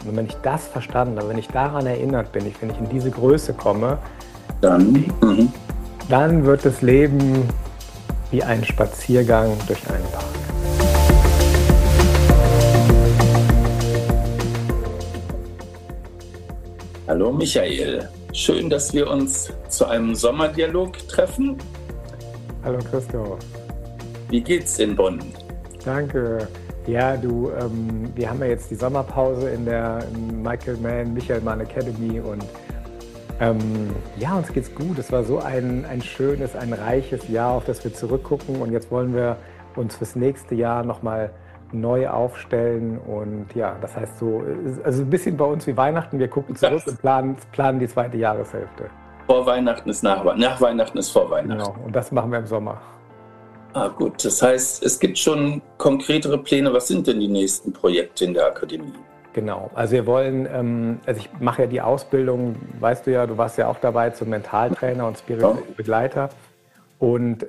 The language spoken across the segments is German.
Und wenn ich das verstanden habe, wenn ich daran erinnert bin, wenn ich in diese Größe komme, dann wird das Leben wie ein Spaziergang durch einen Park. Hallo Michael, schön, dass wir uns zu einem Sommerdialog treffen. Hallo Christoph. Wie geht's in Bonn? Danke. Ja, wir haben ja jetzt die Sommerpause in der Michael Mann Academy und uns geht's gut. Es war so ein schönes, ein reiches Jahr, auf das wir zurückgucken, und jetzt wollen wir uns fürs nächste Jahr nochmal neu aufstellen, und ja, das heißt so, also ein bisschen bei uns wie Weihnachten, wir gucken zurück und planen die zweite Jahreshälfte. Vor Weihnachten ist nach Weihnachten ist vor Weihnachten. Genau, und das machen wir im Sommer. Ah gut, das heißt, es gibt schon konkretere Pläne. Was sind denn die nächsten Projekte in der Akademie? Genau, also wir wollen, ich mache ja die Ausbildung, weißt du ja, du warst ja auch dabei zum Mentaltrainer und spiritueller Begleiter, und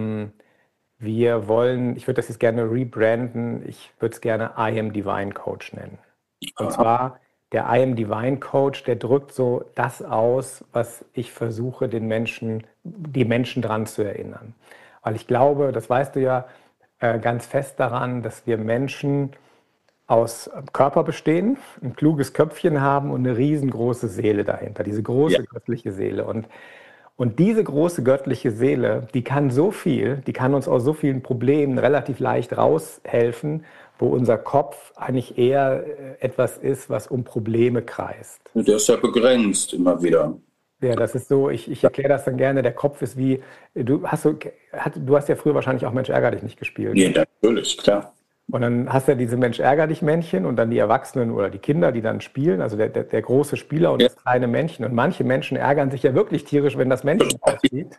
ich würde das jetzt gerne rebranden, ich würde es gerne I Am Divine Coach nennen. Und zwar der I Am Divine Coach, der drückt so das aus, was ich versuche, die Menschen dran zu erinnern. Weil ich glaube, das weißt du ja, ganz fest daran, dass wir Menschen aus Körper bestehen, ein kluges Köpfchen haben und eine riesengroße Seele dahinter, diese große göttliche Seele. Und diese große göttliche Seele, die kann uns aus so vielen Problemen relativ leicht raushelfen, wo unser Kopf eigentlich eher etwas ist, was um Probleme kreist. Der ist ja begrenzt immer wieder. Ja, das ist so, ich erkläre das dann gerne, der Kopf ist wie, du hast ja früher wahrscheinlich auch Mensch ärger dich nicht gespielt. Ja, natürlich, klar. Und dann hast du ja diese Mensch ärger dich Männchen und dann die Erwachsenen oder die Kinder, die dann spielen, also der große Spieler und das kleine Männchen. Und manche Menschen ärgern sich ja wirklich tierisch, wenn das Männchen aussieht.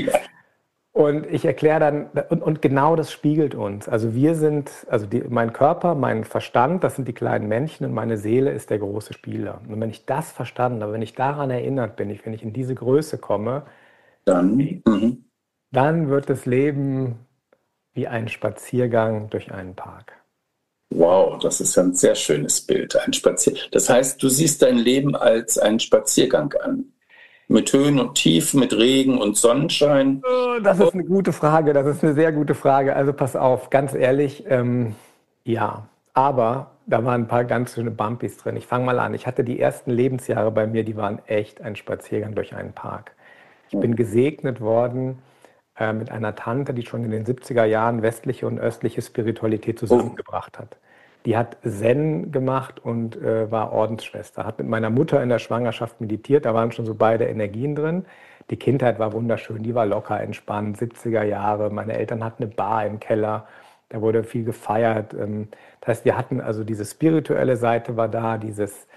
Und ich erkläre dann, und genau das spiegelt uns. Also mein Körper, mein Verstand, das sind die kleinen Männchen, und meine Seele ist der große Spieler. Und wenn ich das verstanden habe, wenn ich daran erinnert bin, wenn ich in diese Größe komme, dann wird das Leben wie ein Spaziergang durch einen Park. Wow, das ist ja ein sehr schönes Bild. Das heißt, du siehst dein Leben als einen Spaziergang an. Mit Höhen und Tiefen, mit Regen und Sonnenschein. Das ist eine gute Frage, das ist eine sehr gute Frage. Also pass auf, ganz ehrlich, ja. Aber da waren ein paar ganz schöne Bumpys drin. Ich fange mal an. Ich hatte die ersten Lebensjahre bei mir, die waren echt ein Spaziergang durch einen Park. Ich bin gesegnet worden mit einer Tante, die schon in den 70er Jahren westliche und östliche Spiritualität zusammengebracht hat. Die hat Zen gemacht und war Ordensschwester, hat mit meiner Mutter in der Schwangerschaft meditiert, da waren schon so beide Energien drin. Die Kindheit war wunderschön, die war locker entspannt, 70er Jahre. Meine Eltern hatten eine Bar im Keller, da wurde viel gefeiert. Das heißt, wir hatten also diese spirituelle Seite war da, dieses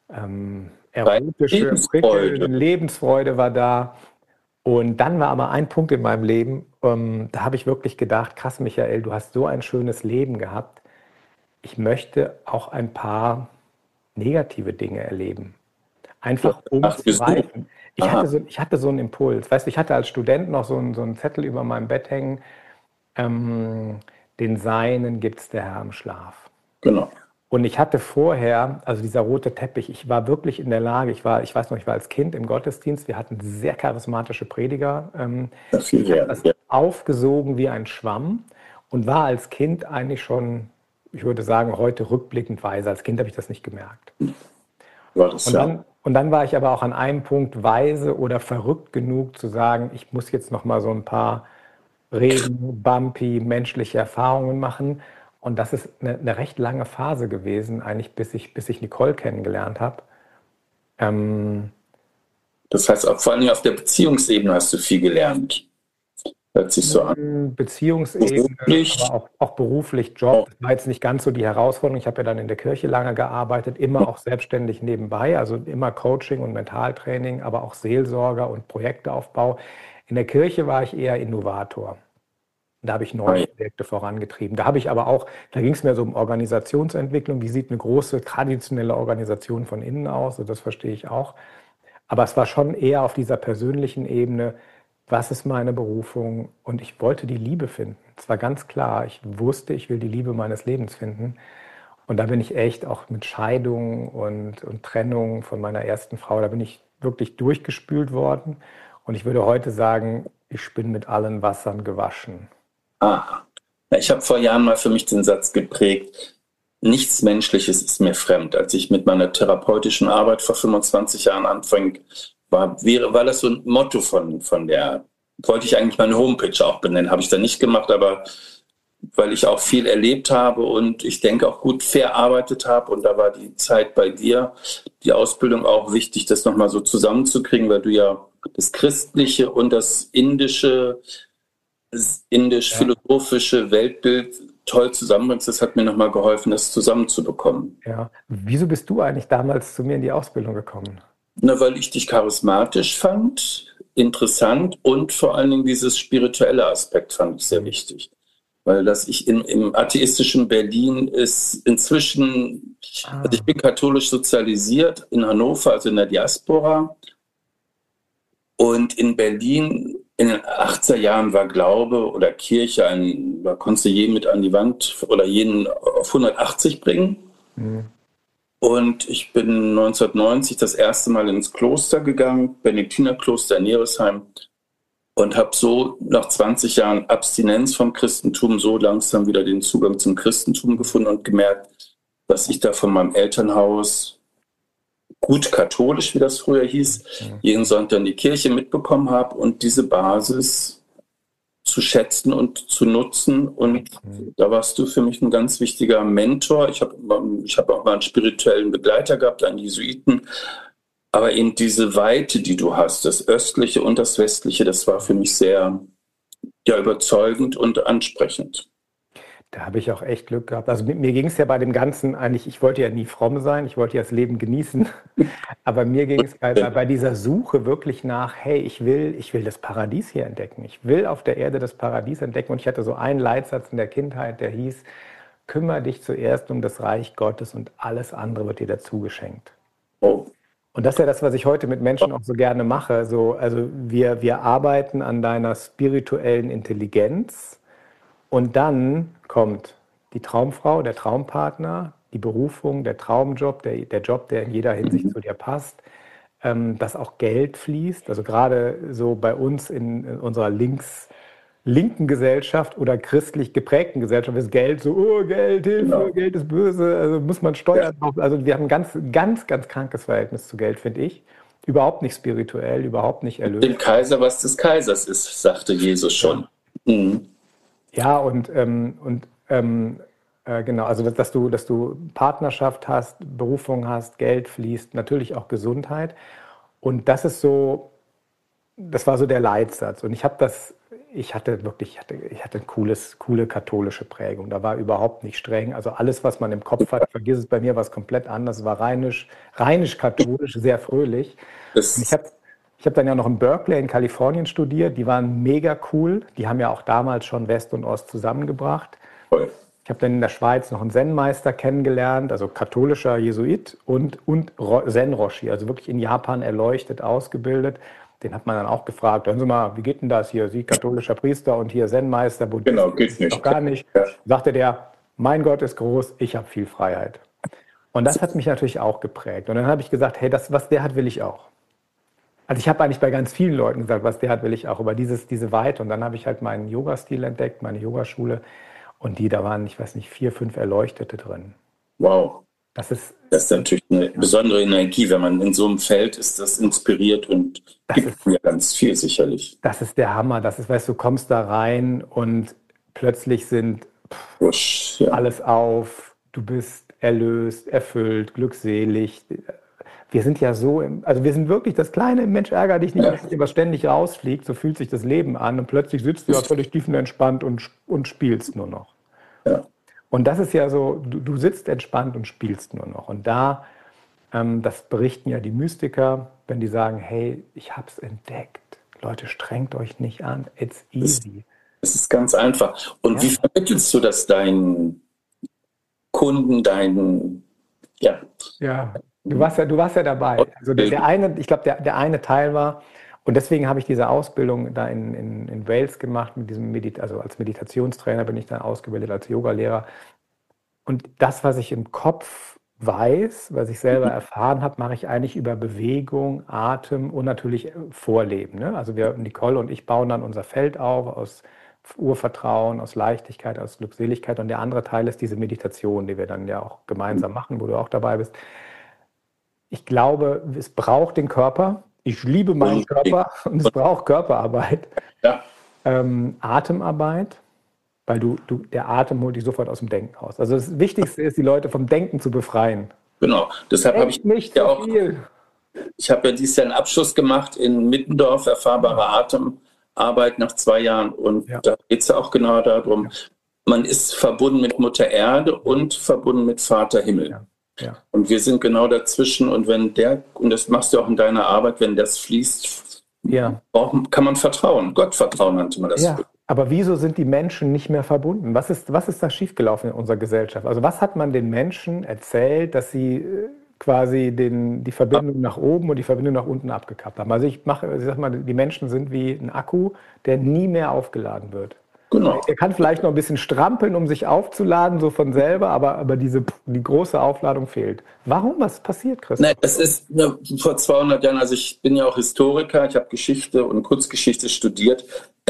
erotische, Lebensfreude war da. Und dann war aber ein Punkt in meinem Leben, da habe ich wirklich gedacht, krass Michael, du hast so ein schönes Leben gehabt. Ich möchte auch ein paar negative Dinge erleben. Einfach um zu reifen. Ich hatte so einen Impuls. Weißt du, ich hatte als Student noch so einen Zettel über meinem Bett hängen. Den Seinen gibt's der Herr im Schlaf. Genau. Und ich hatte vorher, also dieser rote Teppich, ich war wirklich in der Lage, ich war als Kind im Gottesdienst, wir hatten sehr charismatische Prediger. Ich habe das aufgesogen wie ein Schwamm und war als Kind eigentlich schon, ich würde sagen, heute rückblickend weise. Als Kind habe ich das nicht gemerkt. Und dann war ich aber auch an einem Punkt weise oder verrückt genug zu sagen, ich muss jetzt noch mal so ein paar bumpy, menschliche Erfahrungen machen. Und das ist eine recht lange Phase gewesen, eigentlich bis ich Nicole kennengelernt habe. Das heißt, vor allem auf der Beziehungsebene hast du viel gelernt. Hört sich so an. Beziehungsebene, aber auch beruflich, Job. Das war jetzt nicht ganz so die Herausforderung. Ich habe ja dann in der Kirche lange gearbeitet, immer auch selbstständig nebenbei, also immer Coaching und Mentaltraining, aber auch Seelsorger und Projekteaufbau. In der Kirche war ich eher Innovator. Da habe ich neue Projekte vorangetrieben. Da ging es mir so um Organisationsentwicklung. Wie sieht eine große, traditionelle Organisation von innen aus? So, das verstehe ich auch. Aber es war schon eher auf dieser persönlichen Ebene, was ist meine Berufung? Und ich wollte die Liebe finden. Es war ganz klar, ich wusste, ich will die Liebe meines Lebens finden. Und da bin ich echt auch mit Scheidung und Trennung von meiner ersten Frau, da bin ich wirklich durchgespült worden. Und ich würde heute sagen, ich bin mit allen Wassern gewaschen. Ah, ja, ich habe vor Jahren mal für mich den Satz geprägt, nichts Menschliches ist mir fremd. Als ich mit meiner therapeutischen Arbeit vor 25 Jahren anfing, war das so ein Motto von der, wollte ich eigentlich meine Homepage auch benennen, habe ich dann nicht gemacht, aber weil ich auch viel erlebt habe und ich denke auch gut verarbeitet habe und da war die Zeit bei dir, die Ausbildung auch wichtig, das nochmal so zusammenzukriegen, weil du ja das Christliche und das Ja, indisch-philosophische Weltbild toll zusammenbringst. Das hat mir nochmal geholfen, das zusammenzubekommen. ja. Wieso bist du eigentlich damals zu mir in die Ausbildung gekommen? Na, weil ich dich charismatisch fand, interessant und vor allen Dingen dieses spirituelle Aspekt fand ich sehr Hm. wichtig. Weil das ich im atheistischen Berlin ist inzwischen, also ich Ah, bin katholisch sozialisiert in Hannover, also in der Diaspora. Und in Berlin in den 80er Jahren war Glaube oder Kirche da konntest du jeden mit an die Wand oder jeden auf 180 bringen. hm, Und ich bin 1990 das erste Mal ins Kloster gegangen, Benediktinerkloster in Neresheim, und habe so nach 20 Jahren Abstinenz vom Christentum so langsam wieder den Zugang zum Christentum gefunden und gemerkt, dass ich da von meinem Elternhaus gut katholisch, wie das früher hieß, hm, jeden Sonntag in die Kirche mitbekommen habe und diese Basis zu schätzen und zu nutzen. Und hm. da warst du für mich ein ganz wichtiger Mentor. Ich hab auch mal einen spirituellen Begleiter gehabt, einen Jesuiten. Aber eben diese Weite, die du hast, das Östliche und das Westliche, das war für mich sehr, ja, überzeugend und ansprechend. Da habe ich auch echt Glück gehabt. Also mir ging es ja bei dem Ganzen eigentlich, ich wollte ja nie fromm sein, ich wollte ja das Leben genießen, aber mir ging es bei dieser Suche wirklich nach, hey, ich will das Paradies hier entdecken. Ich will auf der Erde das Paradies entdecken. Und ich hatte so einen Leitsatz in der Kindheit, der hieß, kümmere dich zuerst um das Reich Gottes und alles andere wird dir dazu geschenkt. Oh, Und das ist ja das, was ich heute mit Menschen auch so gerne mache. So, also wir arbeiten an deiner spirituellen Intelligenz und dann kommt die Traumfrau, der Traumpartner, die Berufung, der Traumjob, der Job, der in jeder Hinsicht zu dir passt, dass auch Geld fließt. Also gerade so bei uns in unserer linken Gesellschaft oder christlich geprägten Gesellschaft ist Geld so, oh, Geld, Hilfe, genau. Geld ist böse, also muss man Ja. Steuern drauf. Also wir haben ein ganz krankes Verhältnis zu Geld, finde ich. Überhaupt nicht spirituell, überhaupt nicht Dem erlöst. Kaiser, was des Kaisers ist, sagte Jesus Ja. schon. Mhm. Ja, genau, also dass du Partnerschaft hast, Berufung hast, Geld fließt, natürlich auch Gesundheit. Und das war so der Leitsatz. Und ich hatte eine coole katholische Prägung. Da war überhaupt nicht streng. Also alles, was man im Kopf hat, vergiss es, bei mir war es komplett anders. Es war rheinisch-katholisch, sehr fröhlich. Und ich Das, habe ich hab dann ja noch in Berkeley in Kalifornien studiert. Die waren mega cool. Die haben ja auch damals schon West und Ost zusammengebracht. toll. Ich habe dann in der Schweiz noch einen Zen-Meister kennengelernt, also katholischer Jesuit und Zen-Roshi, also wirklich in Japan erleuchtet, ausgebildet. Den hat man dann auch gefragt, hören Sie mal, wie geht denn das hier? Sie katholischer Priester und hier Zen-Meister, Buddhist, Genau, geht doch nicht. gar nicht. Ja. Sagte der, mein Gott ist groß, ich habe viel Freiheit. Und das hat mich natürlich auch geprägt. Und dann habe ich gesagt, hey, das, was der hat, will ich auch. Also ich habe eigentlich bei ganz vielen Leuten gesagt, was der hat, will ich auch. Aber diese Weite. Und dann habe ich halt meinen Yoga-Stil entdeckt, meine Yogaschule. Und da waren, ich weiß nicht, 4, 5 Erleuchtete drin. Wow. Das ist, Das ist natürlich eine ja, besondere Energie. Wenn man in so einem Feld ist, das inspiriert und das ist, gibt mir ganz viel sicherlich. das ist der Hammer. Das ist, weißt du, kommst da rein und plötzlich sind Wusch, ja. alles auf, du bist erlöst, erfüllt, glückselig. Wir sind ja so, also wir sind wirklich das kleine Mensch ärger dich nicht, Ja. mäßig, was ständig rausfliegt, so fühlt sich das Leben an und plötzlich sitzt du ja völlig tiefenentspannt und spielst nur noch. Ja. Und das ist ja so, du sitzt entspannt und spielst nur noch. Und das berichten ja die Mystiker, wenn die sagen, hey, ich habe es entdeckt. Leute, strengt euch nicht an, it's Das, easy. das ist ganz einfach. Und wie Ja, vermittelst du das deinen Kunden, ja, ja. Du warst ja dabei. Also ich glaube, der eine Teil war, und deswegen habe ich diese Ausbildung da in Wales gemacht, also als Meditationstrainer bin ich dann ausgebildet, als Yogalehrer. Und das, was ich im Kopf weiß, was ich selber erfahren habe, mache ich eigentlich über Bewegung, Atem und natürlich Vorleben. Ne? Also Nicole und ich bauen dann unser Feld auf aus Urvertrauen, aus Leichtigkeit, aus Glückseligkeit. Und der andere Teil ist diese Meditation, die wir dann ja auch gemeinsam machen, wo du auch dabei bist. Ich glaube, es braucht den Körper. Ich liebe meinen Körper und es braucht Körperarbeit. Ja. Atemarbeit. Weil der Atem holt dich sofort aus dem Denken raus. Also das Wichtigste ist, die Leute vom Denken zu befreien. Genau, deshalb habe ich nicht ja auch viel. Ich habe ja dieses Jahr einen Abschluss gemacht in Mittendorf, erfahrbare Atemarbeit nach 2 Jahren. Und da geht es ja auch genau darum, man ist verbunden mit Mutter Erde und verbunden mit Vater Himmel. Ja. Ja. Und wir sind genau dazwischen. Und und das machst du auch in deiner Arbeit, wenn das fließt, kann man vertrauen. Gott vertrauen nannte man das. Ja. Aber wieso sind die Menschen nicht mehr verbunden? Was ist da schiefgelaufen in unserer Gesellschaft? Also was hat man den Menschen erzählt, dass sie quasi die Verbindung nach oben und die Verbindung nach unten abgekappt haben? Also ich sag mal, die Menschen sind wie ein Akku, der nie mehr aufgeladen wird. Genau. Er kann vielleicht noch ein bisschen strampeln, um sich aufzuladen, so von selber, aber die große Aufladung fehlt. Warum? Was passiert, Christoph? Nein, das ist vor 200 Jahren, also ich bin ja auch Historiker, ich habe Geschichte und Kurzgeschichte studiert.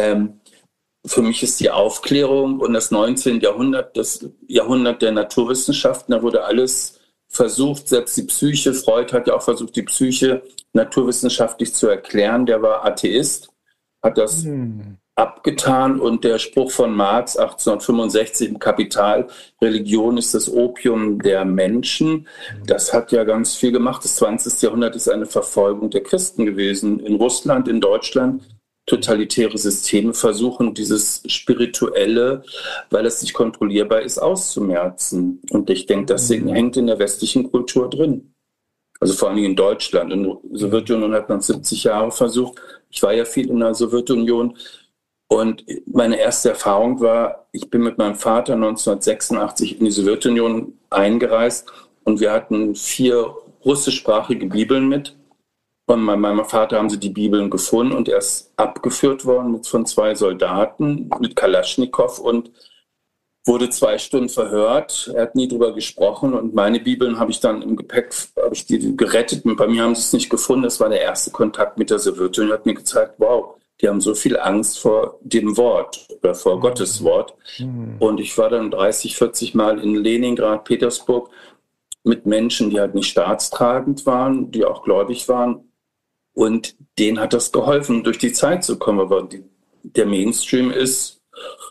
Für mich ist die Aufklärung und das 19. Jahrhundert das Jahrhundert der Naturwissenschaften. Da wurde alles versucht, selbst die Psyche. Freud hat ja auch versucht, die Psyche naturwissenschaftlich zu erklären. Der war Atheist, hat das abgetan. Und der Spruch von Marx 1865 im Kapital, Religion ist das Opium der Menschen, das hat ja ganz viel gemacht. Das 20. Jahrhundert ist eine Verfolgung der Christen gewesen. In Russland, in Deutschland. Totalitäre Systeme versuchen, dieses Spirituelle, weil es nicht kontrollierbar ist, auszumerzen. Und ich denke, das hängt in der westlichen Kultur drin. Also vor allem in Deutschland. In der Sowjetunion hat man 70 Jahre versucht. Ich war ja viel in der Sowjetunion. Und meine erste Erfahrung war, ich bin mit meinem Vater 1986 in die Sowjetunion eingereist und wir hatten 4 russischsprachige Bibeln mit. Von meinem Vater haben sie die Bibeln gefunden und er ist abgeführt worden von 2 Soldaten mit Kalaschnikow und wurde 2 Stunden verhört. Er hat nie drüber gesprochen und meine Bibeln habe ich dann im Gepäck die gerettet. Und bei mir haben sie es nicht gefunden. Das war der erste Kontakt mit der Sowjetunion. Hat mir gezeigt, wow, die haben so viel Angst vor dem Wort oder vor Gottes Wort. Und ich war dann 30, 40 Mal in Leningrad, Petersburg mit Menschen, die halt nicht staatstragend waren, die auch gläubig waren. Und denen hat das geholfen, durch die Zeit zu kommen. Aber der Mainstream ist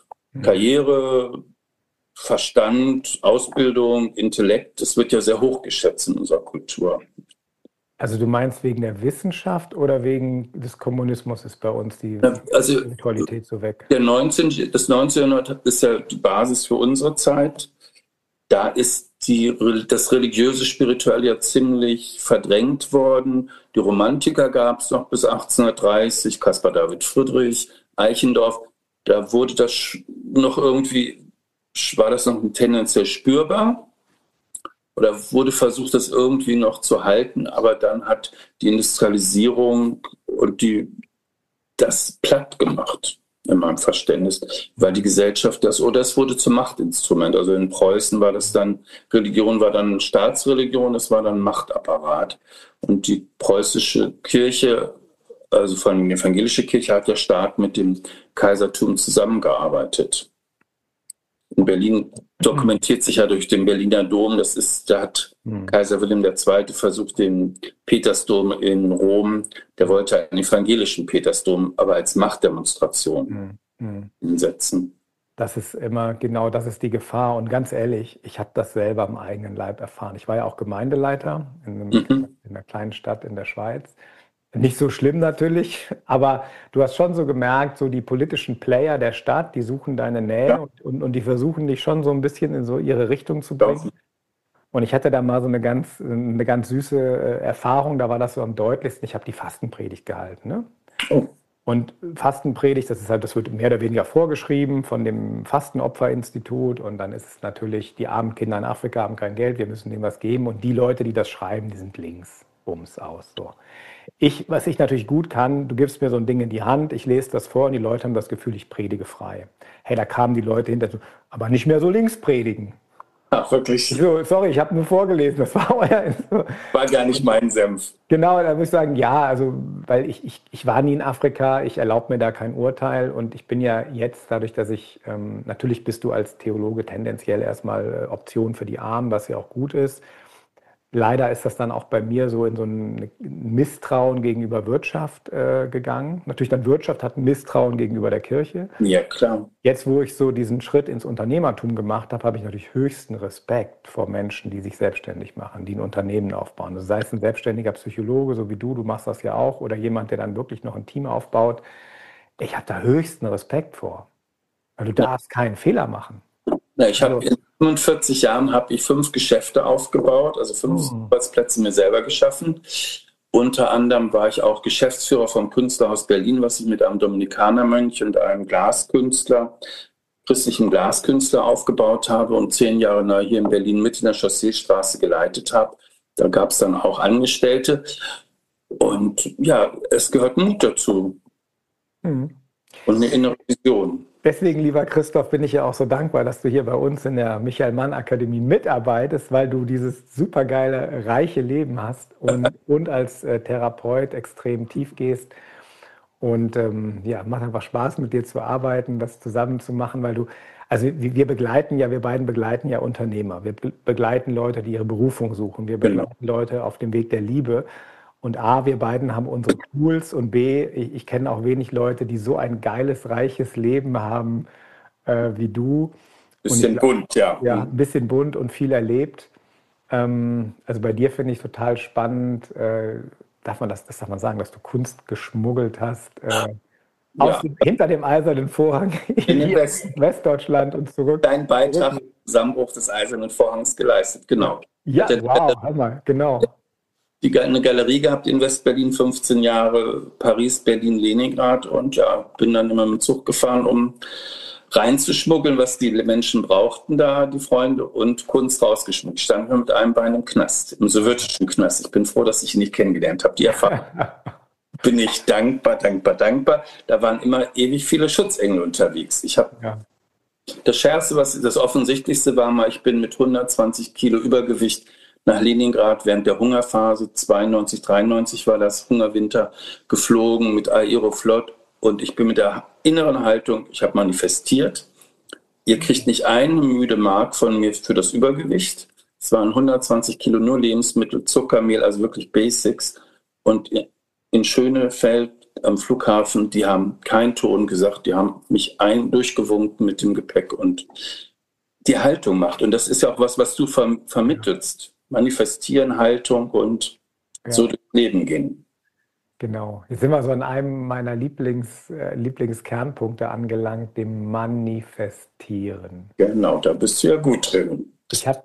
Karriere, Verstand, Ausbildung, Intellekt. Das wird ja sehr hoch geschätzt in unserer Kultur. Also du meinst wegen der Wissenschaft oder wegen des Kommunismus ist bei uns die Qualität so weg? Das 19. Jahrhundert ist ja die Basis für unsere Zeit. Da ist das religiöse Spirituelle ja ziemlich verdrängt worden. Die Romantiker gab es noch bis 1830, Caspar David Friedrich, Eichendorff. Da wurde das noch irgendwie, war das noch tendenziell spürbar oder wurde versucht, das irgendwie noch zu halten. Aber dann hat die Industrialisierung und das platt gemacht. In meinem Verständnis, weil die Gesellschaft es wurde zum Machtinstrument. Also in Preußen war das dann, Religion war dann Staatsreligion, es war dann Machtapparat. Und die preußische Kirche, also vor allem die evangelische Kirche, hat ja stark mit dem Kaisertum zusammengearbeitet. In Berlin dokumentiert sich ja durch den Berliner Dom, da hat Kaiser Wilhelm II. Versucht, den Petersdom in Rom, der wollte einen evangelischen Petersdom, aber als Machtdemonstration hinsetzen. Das ist immer, genau, das ist die Gefahr. Und ganz ehrlich, ich habe das selber am eigenen Leib erfahren. Ich war ja auch Gemeindeleiter in einer kleinen Stadt in der Schweiz. Nicht so schlimm natürlich, aber du hast schon so gemerkt, so die politischen Player der Stadt, die suchen deine Nähe und die versuchen dich schon so ein bisschen in so ihre Richtung zu bringen. Und ich hatte da mal so eine ganz süße Erfahrung, da war das so am deutlichsten. Ich habe die Fastenpredigt gehalten. Ne? Oh. Und Fastenpredigt, das wird mehr oder weniger vorgeschrieben von dem Fastenopferinstitut und dann ist es natürlich, die armen Kinder in Afrika haben kein Geld, wir müssen denen was geben und die Leute, die das schreiben, die sind links, bums aus. So. Was ich natürlich gut kann, du gibst mir so ein Ding in die Hand, ich lese das vor und die Leute haben das Gefühl, ich predige frei. Hey, da kamen die Leute hinter, aber nicht mehr so links predigen. Ach, wirklich. So, sorry, ich habe nur vorgelesen, das war euer. War gar nicht mein Senf. Genau, da würde ich sagen, ja, also, weil ich war nie in Afrika, ich erlaube mir da kein Urteil und ich bin ja jetzt, dadurch, dass ich, natürlich bist du als Theologe tendenziell erstmal Option für die Armen, was ja auch gut ist. Leider ist das dann auch bei mir so in so ein Misstrauen gegenüber Wirtschaft gegangen. Natürlich dann Wirtschaft hat ein Misstrauen gegenüber der Kirche. Ja, klar. Jetzt, wo ich so diesen Schritt ins Unternehmertum gemacht habe, habe ich natürlich höchsten Respekt vor Menschen, die sich selbstständig machen, die ein Unternehmen aufbauen. Also sei es ein selbstständiger Psychologe, so wie du machst das ja auch, oder jemand, der dann wirklich noch ein Team aufbaut. Ich habe da höchsten Respekt vor. Weil du darfst keinen Fehler machen. Ja, ich habe Also, in 45 Jahren habe ich 5 Geschäfte aufgebaut, also 5 Arbeitsplätze mir selber geschaffen. Unter anderem war ich auch Geschäftsführer vom Künstlerhaus Berlin, was ich mit einem Dominikanermönch und einem Glaskünstler, christlichen Glaskünstler aufgebaut habe und 10 Jahre neu hier in Berlin mit in der Chausseestraße geleitet habe. Da gab es dann auch Angestellte. Und ja, es gehört Mut dazu mhm. und eine innere Vision. Deswegen, lieber Christoph, bin ich ja auch so dankbar, dass du hier bei uns in der Michael-Mann-Akademie mitarbeitest, weil du dieses supergeile, reiche Leben hast und als Therapeut extrem tief gehst. Und ja, macht einfach Spaß, mit dir zu arbeiten, das zusammen zu machen, weil du, also wir beiden begleiten ja Unternehmer. Wir begleiten Leute, die ihre Berufung suchen. Wir Genau. begleiten Leute auf dem Weg der Liebe. Und A, wir beiden haben unsere Tools und B, ich kenne auch wenig Leute, die so ein geiles, reiches Leben haben wie du. Und ich Bisschen glaube, bunt, ja. ja, ein bisschen bunt und viel erlebt. Also bei dir finde ich total spannend, das darf man sagen, dass du Kunst geschmuggelt hast, Ja, hinter dem eisernen Vorhang in den hier Westen. in Westdeutschland und zurück. Dein Beitrag zum Zusammenbruch des Eisernen Vorhangs geleistet, genau. Ich Ja, hatte wow, Hammer, genau. eine Galerie gehabt in West-Berlin, 15 Jahre, Paris, Berlin, Leningrad und ja, bin dann immer mit dem Zug gefahren, um reinzuschmuggeln, was die Menschen brauchten da, die Freunde, und Kunst rausgeschmuggelt. Standen wir mit einem Bein im Knast, im sowjetischen Knast. Ich bin froh, dass ich ihn nicht kennengelernt habe. Die Erfahrung bin ich dankbar, dankbar, dankbar. Da waren immer ewig viele Schutzengel unterwegs. Ich habe Ja. Das Schärfste, das Offensichtlichste war mal, ich bin mit 120 Kilo Übergewicht nach Leningrad während der Hungerphase, 92, 93 war das, Hungerwinter, geflogen mit Aeroflot und ich bin mit der inneren Haltung, ich habe manifestiert, ihr kriegt nicht eine müde Mark von mir für das Übergewicht. Es waren 120 Kilo nur Lebensmittel, Zuckermehl, also wirklich Basics. Und in Schönefeld am Flughafen, die haben keinen Ton gesagt, die haben mich durchgewunken mit dem Gepäck und die Haltung macht. Und das ist ja auch was du vermittelst. Manifestieren, Haltung und so durchs Leben gehen. Genau. Jetzt sind wir so an einem meiner Lieblingskernpunkte angelangt, dem Manifestieren. Genau, da bist du ja gut drin. Ich habe,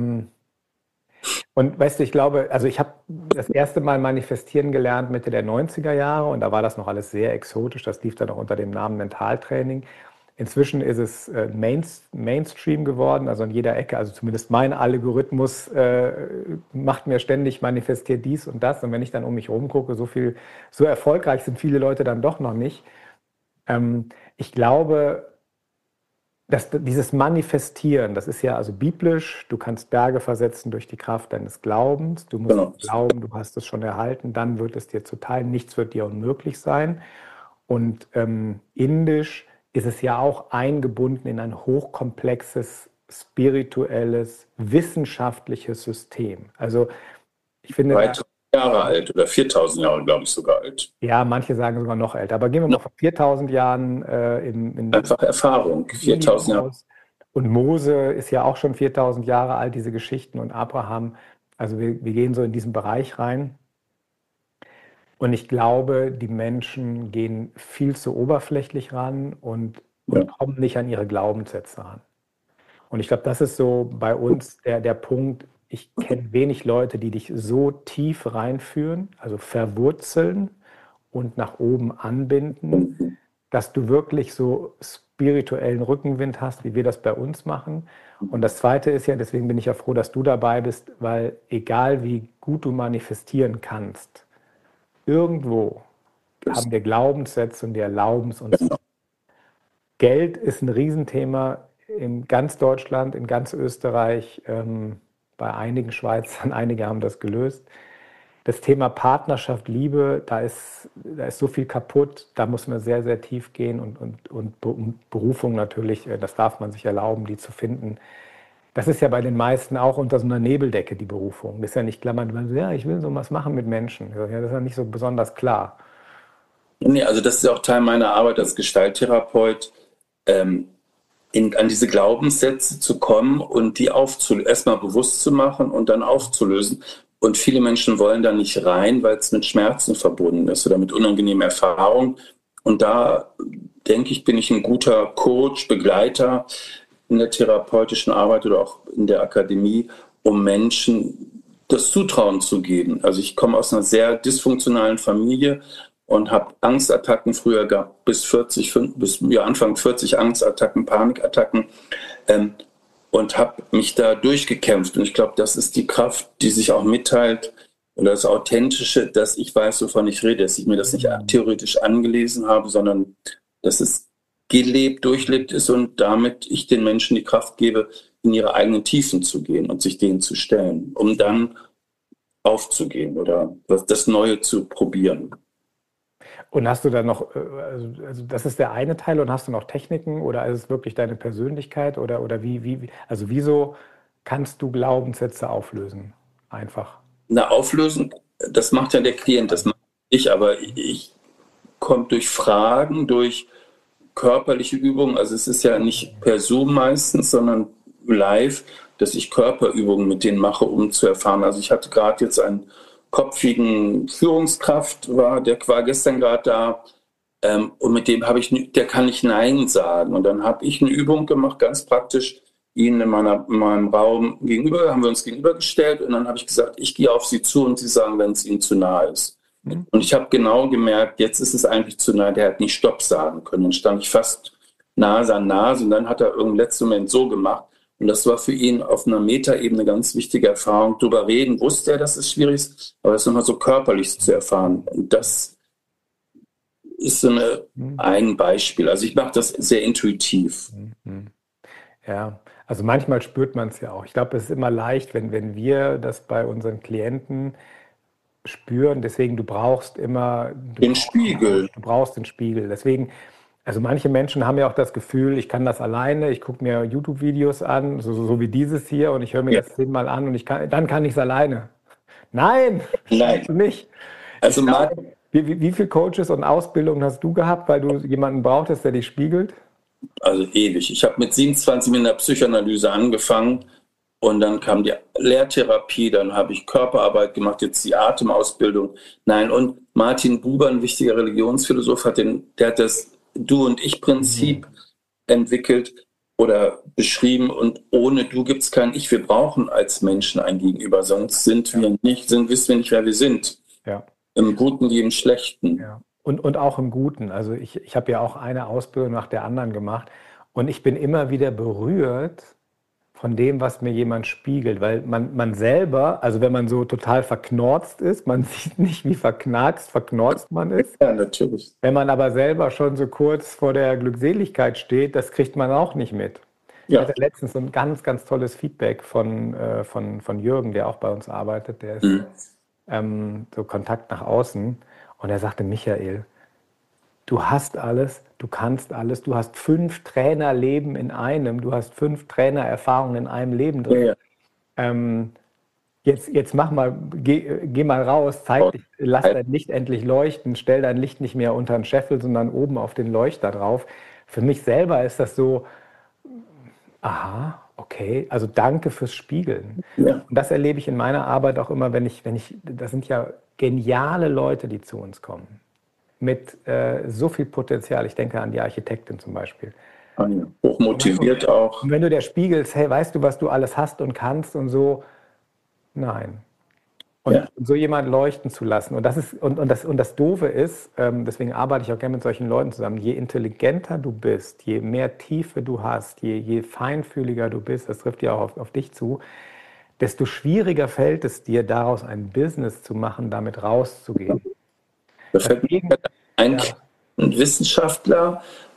und weißt du, ich glaube, also ich habe das erste Mal manifestieren gelernt Mitte der 90er Jahre und da war das noch alles sehr exotisch. Das lief dann noch unter dem Namen Mentaltraining. Inzwischen ist es Mainstream geworden, also an jeder Ecke, also zumindest mein Algorithmus macht mir ständig, manifestiert dies und das. Und wenn ich dann um mich herum gucke, so erfolgreich sind viele Leute dann doch noch nicht. Ich glaube, dass dieses Manifestieren, das ist ja also biblisch, du kannst Berge versetzen durch die Kraft deines Glaubens, du musst glauben, du hast es schon erhalten, dann wird es dir zuteil, nichts wird dir unmöglich sein. Und indisch ist es ja auch eingebunden in ein hochkomplexes, spirituelles, wissenschaftliches System. Also ich finde... 3000 Jahre alt oder 4000 Jahre, glaube ich, sogar alt. Ja, manche sagen sogar noch älter. Aber gehen wir mal von 4000 Jahren einfach Erfahrung, 4000 Jahre. Und Mose ist ja auch schon 4000 Jahre alt, diese Geschichten, und Abraham. Also wir gehen so in diesen Bereich rein. Und ich glaube, die Menschen gehen viel zu oberflächlich ran und kommen nicht an ihre Glaubenssätze ran. Und ich glaube, das ist so bei uns der Punkt. Ich kenne wenig Leute, die dich so tief reinführen, also verwurzeln und nach oben anbinden, dass du wirklich so spirituellen Rückenwind hast, wie wir das bei uns machen. Und das Zweite ist ja, deswegen bin ich ja froh, dass du dabei bist, weil egal wie gut du manifestieren kannst, irgendwo haben wir Glaubenssätze und die erlauben es uns. Geld ist ein Riesenthema. in ganz Deutschland, in ganz Österreich, bei einigen Schweizern, einige haben das gelöst. Das Thema Partnerschaft, Liebe, da ist so viel kaputt, da muss man sehr, sehr tief gehen und Berufung natürlich, das darf man sich erlauben, die zu finden. Das ist ja bei den meisten auch unter so einer Nebeldecke, die Berufung. Das ist ja nicht klar, ja, ich will so was machen mit Menschen. Ja, das ist ja nicht so besonders klar. Nee, also das ist auch Teil meiner Arbeit als Gestalttherapeut, an diese Glaubenssätze zu kommen und die erstmal bewusst zu machen und dann aufzulösen. Und viele Menschen wollen da nicht rein, weil es mit Schmerzen verbunden ist oder mit unangenehmen Erfahrungen. Und da, denke ich, bin ich ein guter Coach, Begleiter in der therapeutischen Arbeit oder auch in der Akademie, um Menschen das Zutrauen zu geben. Also ich komme aus einer sehr dysfunktionalen Familie und habe Angstattacken früher gehabt, bis Anfang 40 Angstattacken, Panikattacken. Und habe mich da durchgekämpft. Und ich glaube, das ist die Kraft, die sich auch mitteilt, oder das Authentische, dass ich weiß, wovon ich rede, dass ich mir das nicht theoretisch angelesen habe, sondern dass es gelebt, durchlebt ist und damit ich den Menschen die Kraft gebe, in ihre eigenen Tiefen zu gehen und sich denen zu stellen, um dann aufzugehen oder das Neue zu probieren. Und hast du dann noch, also das ist der eine Teil, und hast du noch Techniken oder ist es wirklich deine Persönlichkeit oder also wieso kannst du Glaubenssätze auflösen? Einfach. Na, auflösen, das macht ja der Klient, das mache ich, aber ich komme durch Fragen, durch körperliche Übungen, also es ist ja nicht per Zoom meistens, sondern live, dass ich Körperübungen mit denen mache, um zu erfahren. Also ich hatte gerade jetzt einen kopfigen Führungskraft, der war gestern gerade da, und mit dem der kann nicht Nein sagen. Und dann habe ich eine Übung gemacht, ganz praktisch, ihn in meinem Raum haben wir uns gegenübergestellt und dann habe ich gesagt, ich gehe auf Sie zu und Sie sagen, wenn es Ihnen zu nahe ist. Und ich habe genau gemerkt, jetzt ist es eigentlich zu nahe, der hat nicht Stopp sagen können. Dann stand ich fast Nase an Nase und dann hat er im letzten Moment so gemacht. Und das war für ihn auf einer Metaebene eine ganz wichtige Erfahrung. Drüber reden wusste er, dass es schwierig ist, aber es nochmal so körperlich zu erfahren. Und das ist so ein Beispiel. Also ich mache das sehr intuitiv. Ja, also manchmal spürt man es ja auch. Ich glaube, es ist immer leicht, wenn wir das bei unseren Klienten spüren. Deswegen, du brauchst immer den Spiegel. Du brauchst den Spiegel. Deswegen, also manche Menschen haben ja auch das Gefühl, ich kann das alleine, ich gucke mir YouTube-Videos an, so wie dieses hier, und ich höre mir das 10-mal an und dann kann ich es alleine. Nein, nicht. Also wie viele Coaches und Ausbildungen hast du gehabt, weil du jemanden brauchtest, der dich spiegelt? Also ewig. Ich habe mit 27 mit der Psychoanalyse angefangen und dann kam die Lehrtherapie, dann habe ich Körperarbeit gemacht, jetzt die Atemausbildung. Nein, und Martin Buber, ein wichtiger Religionsphilosoph, der hat das Du-und-Ich-Prinzip entwickelt oder beschrieben, und ohne Du gibt es kein Ich. Wir brauchen als Menschen ein Gegenüber, sonst wissen wir nicht, wer wir sind. Ja. Im Guten wie im Schlechten. Ja. Und auch im Guten. Also ich habe ja auch eine Ausbildung nach der anderen gemacht und ich bin immer wieder berührt von dem, was mir jemand spiegelt, weil man selber, also wenn man so total verknorzt ist, man sieht nicht, wie verknorzt man ist. Ja, natürlich. Wenn man aber selber schon so kurz vor der Glückseligkeit steht, das kriegt man auch nicht mit. Ja. Ich hatte letztens so ein ganz, ganz tolles Feedback von Jürgen, der auch bei uns arbeitet, der ist so Kontakt nach außen. Und er sagte, Michael, du hast alles, du kannst alles, du hast 5 Trainerleben in einem, du hast 5 Trainererfahrungen in einem Leben drin. Ja. Jetzt mach mal, geh mal raus, zeig dich, lass dein Licht endlich leuchten, stell dein Licht nicht mehr unter den Scheffel, sondern oben auf den Leuchter drauf. Für mich selber ist das so, aha, okay, also danke fürs Spiegeln. Ja. Und das erlebe ich in meiner Arbeit auch immer, das sind ja geniale Leute, die zu uns kommen, mit so viel Potenzial. Ich denke an die Architektin zum Beispiel. Hochmotiviert auch. Und wenn du der spiegelst, hey, weißt du, was du alles hast und kannst und so, nein. Und so jemanden leuchten zu lassen. Und das Doofe ist, deswegen arbeite ich auch gerne mit solchen Leuten zusammen, je intelligenter du bist, je mehr Tiefe du hast, je feinfühliger du bist, das trifft ja auch auf dich zu, desto schwieriger fällt es dir, daraus ein Business zu machen, damit rauszugehen. Ein Wissenschaftler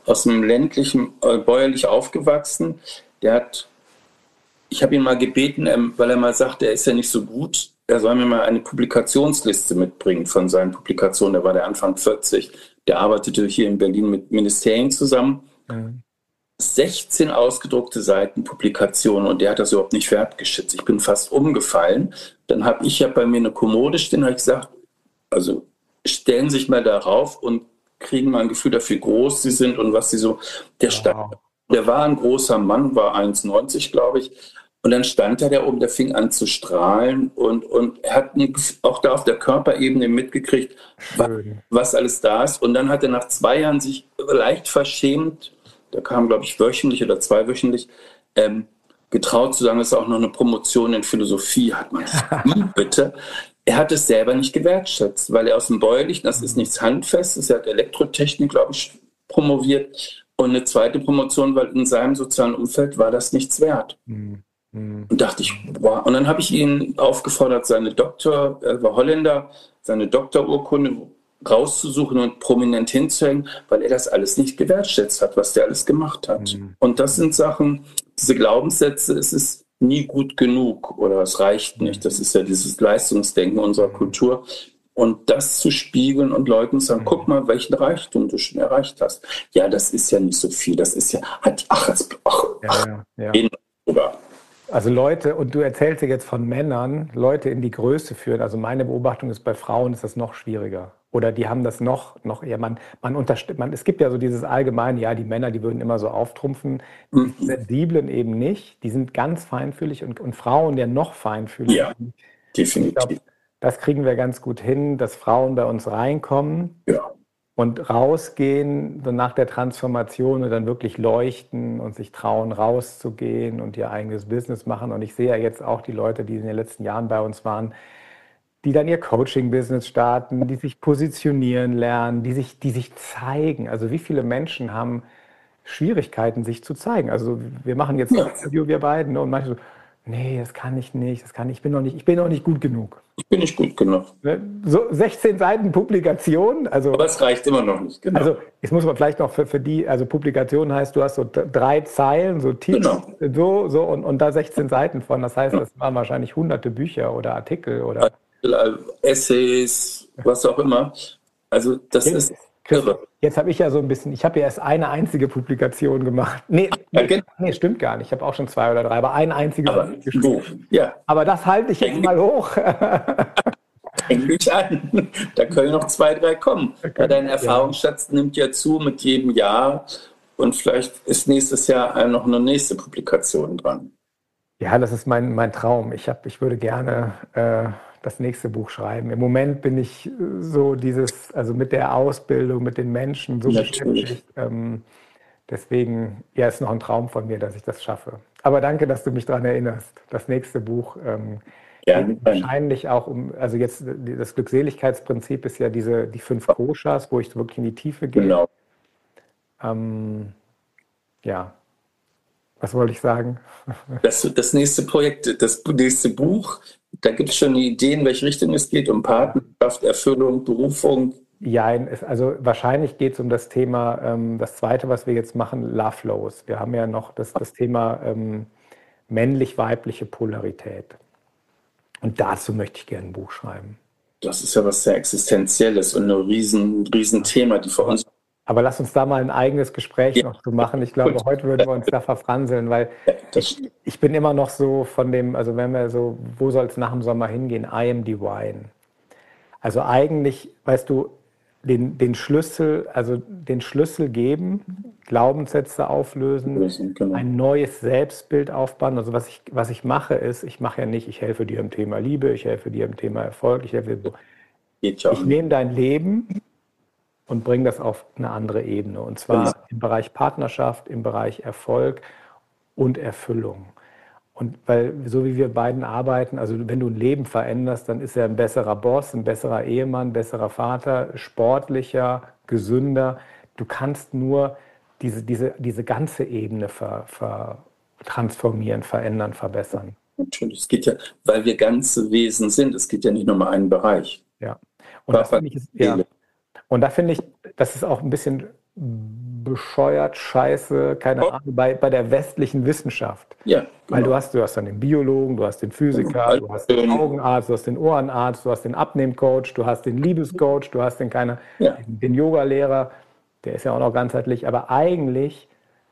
aus dem ländlichen, bäuerlich aufgewachsen. Ich habe ihn mal gebeten, weil er mal sagte, er ist ja nicht so gut, er soll mir mal eine Publikationsliste mitbringen von seinen Publikationen. Da war der Anfang 40, der arbeitete hier in Berlin mit Ministerien zusammen. 16 ausgedruckte Seiten Publikationen und der hat das überhaupt nicht wertgeschätzt. Ich bin fast umgefallen. Dann habe ich ja bei mir eine Kommode stehen, habe ich gesagt, also stellen Sie sich mal darauf und kriegen mal ein Gefühl dafür, wie groß sie sind und was sie so. Der war ein großer Mann, war 1,90, glaube ich. Und dann stand er da oben, der fing an zu strahlen und er hat auch da auf der Körperebene mitgekriegt, was alles da ist. Und dann hat er nach 2 Jahren sich leicht verschämt, da kam, glaube ich, wöchentlich oder 2-wöchentlich, getraut zu sagen, dass er auch noch eine Promotion in Philosophie hat. Man, wie bitte? Er hat es selber nicht gewertschätzt, weil er aus dem Bäuerlichen, das ist nichts Handfestes, er hat Elektrotechnik, glaube ich, promoviert und eine zweite Promotion, weil in seinem sozialen Umfeld war das nichts wert. Und dachte ich, boah. Und dann habe ich ihn aufgefordert, er war Holländer, seine Doktorurkunde rauszusuchen und prominent hinzuhängen, weil er das alles nicht gewertschätzt hat, was der alles gemacht hat. Und das sind Sachen, diese Glaubenssätze, es ist nie gut genug oder es reicht nicht. Das ist ja dieses Leistungsdenken unserer Kultur. Und das zu spiegeln und Leuten zu sagen, guck mal, welchen Reichtum du schon erreicht hast. Ja, das ist ja nicht so viel. Das ist ja, Also Leute, und du erzählst jetzt von Männern, Leute in die Größe führen. Also meine Beobachtung ist, bei Frauen ist das noch schwieriger. Oder die haben das noch eher, es gibt ja so dieses allgemeine, ja, die Männer, die würden immer so auftrumpfen. Die Sensiblen eben nicht, die sind ganz feinfühlig und Frauen, der noch feinfühlig. Ja, definitiv. Ich glaube, das kriegen wir ganz gut hin, dass Frauen bei uns reinkommen. Ja. Und rausgehen, so nach der Transformation und dann wirklich leuchten und sich trauen, rauszugehen und ihr eigenes Business machen. Und ich sehe ja jetzt auch die Leute, die in den letzten Jahren bei uns waren, die dann ihr Coaching-Business starten, die sich positionieren lernen, die sich zeigen. Also wie viele Menschen haben Schwierigkeiten, sich zu zeigen? Also wir machen jetzt ein Interview, wir beiden, und manche so, nee, das kann ich nicht, ich bin noch nicht gut genug. Ich bin nicht gut genug. So 16 Seiten Publikation. Also, aber es reicht immer noch nicht. Genau. Also jetzt muss man vielleicht noch für die, also Publikation heißt, du hast so 3 Zeilen, so Titel, so und da 16 Seiten von. Das heißt, das waren wahrscheinlich hunderte Bücher oder Artikel oder Essays, was auch immer. Also das ist irre. Jetzt habe ich ja so ein bisschen, ich habe ja erst eine einzige Publikation gemacht. Nee, stimmt gar nicht. Ich habe auch schon 2 oder 3, aber eine einzige geschrieben. Ja. Aber das halte ich jetzt mal hoch. Häng dich an. Da können noch 2, 3 kommen. Ja, dein Erfahrungsschatz nimmt ja zu mit jedem Jahr und vielleicht ist nächstes Jahr noch eine nächste Publikation dran. Ja, das ist mein Traum. Ich würde gerne das nächste Buch schreiben. Im Moment bin ich so also mit der Ausbildung, mit den Menschen so beschäftigt. Deswegen, ja, ist noch ein Traum von mir, dass ich das schaffe. Aber danke, dass du mich daran erinnerst. Das nächste Buch geht wahrscheinlich auch also jetzt das Glückseligkeitsprinzip ist ja die 5 Koshas, wo ich wirklich in die Tiefe gehe. Genau. Ja. Was wollte ich sagen? Das nächste Projekt, das nächste Buch, da gibt es schon Ideen, in welche Richtung es geht, um Partnerschaft, Erfüllung, Berufung. Ja, also wahrscheinlich geht es um das Thema, das zweite, was wir jetzt machen, Love Laws. Wir haben ja noch das Thema männlich-weibliche Polarität. Und dazu möchte ich gerne ein Buch schreiben. Das ist ja was sehr Existenzielles und ein riesen Thema, die für uns. Aber lass uns da mal ein eigenes Gespräch noch zu machen. Ich glaube, heute würden wir uns da verfranseln, weil ich bin immer noch so von dem, also wenn wir so, wo soll es nach dem Sommer hingehen? I am divine. Also eigentlich, weißt du, den Schlüssel geben, Glaubenssätze auflösen, genau. Ein neues Selbstbild aufbauen. Also was ich mache ist, ich helfe dir im Thema Liebe, ich helfe dir im Thema Erfolg, ich nehme dein Leben und bringe das auf eine andere Ebene. Und zwar im Bereich Partnerschaft, im Bereich Erfolg und Erfüllung. Und weil, so wie wir beiden arbeiten, also wenn du ein Leben veränderst, dann ist er ein besserer Boss, ein besserer Ehemann, besserer Vater, sportlicher, gesünder. Du kannst nur diese ganze Ebene transformieren, verändern, verbessern. Natürlich, es geht ja, weil wir ganze Wesen sind, es geht ja nicht nur um einen Bereich. Ja. Und da finde ich, das ist auch ein bisschen bescheuert, scheiße, keine Ahnung, bei der westlichen Wissenschaft. Ja, genau. Weil du hast dann den Biologen, du hast den Physiker, du hast den Augenarzt, du hast den Ohrenarzt, du hast den Abnehmcoach, du hast den Liebescoach, du hast den Yogalehrer, der ist ja auch noch ganzheitlich, aber eigentlich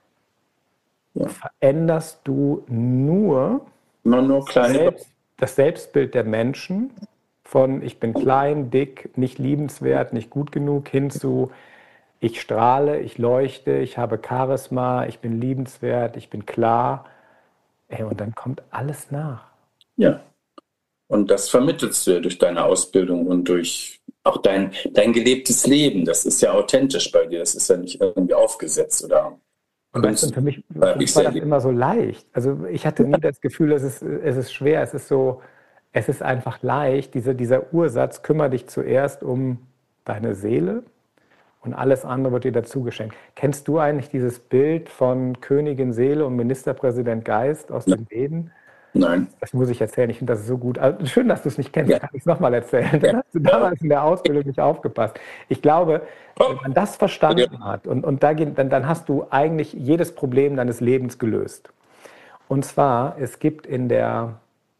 veränderst du nur das Selbstbild der Menschen von ich bin klein, dick, nicht liebenswert, nicht gut genug, hin zu ich strahle, ich leuchte, ich habe Charisma, ich bin liebenswert, ich bin klar. Und dann kommt alles nach. Ja, und das vermittelst du ja durch deine Ausbildung und durch auch dein gelebtes Leben. Das ist ja authentisch bei dir, das ist ja nicht irgendwie aufgesetzt oder... Und weißt du, für mich war das immer so leicht. Also ich hatte nie das Gefühl, es ist schwer, es ist einfach leicht. Dieser Ursatz, kümmere dich zuerst um deine Seele und alles andere wird dir dazu geschenkt. Kennst du eigentlich dieses Bild von Königin Seele und Ministerpräsident Geist aus den Veden? Nein. Das muss ich erzählen, ich finde das so gut. Also schön, dass du es nicht kennst, kann ich es nochmal erzählen. Dann hast du damals in der Ausbildung nicht aufgepasst. Ich glaube, wenn man das verstanden hat und dann hast du eigentlich jedes Problem deines Lebens gelöst. Und zwar, es gibt in der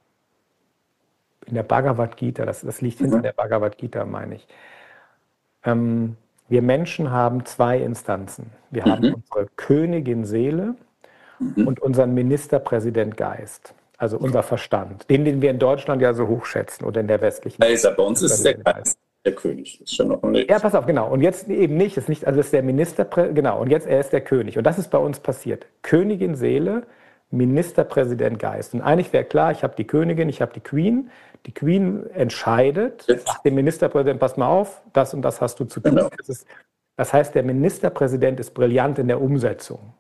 Bhagavad Gita, das liegt hinter der Bhagavad Gita, meine ich, wir Menschen haben zwei Instanzen. Wir haben unsere Königin Seele und unseren Ministerpräsident Geist. Also unser Verstand, den wir in Deutschland ja so hochschätzen oder in der westlichen Welt. Also bei uns ist der König. Ist schon noch ja, pass auf, genau. Und jetzt eben nicht, ist nicht, also ist der Ministerpräsident, genau, und jetzt er ist der König. Und das ist bei uns passiert. Königin Seele, Ministerpräsident Geist. Und eigentlich wäre klar, ich habe die Königin, ich habe die Queen. Die Queen entscheidet, sagt dem Ministerpräsidenten, pass mal auf, das und das hast du zu tun. Genau. Das heißt, der Ministerpräsident ist brillant in der Umsetzung.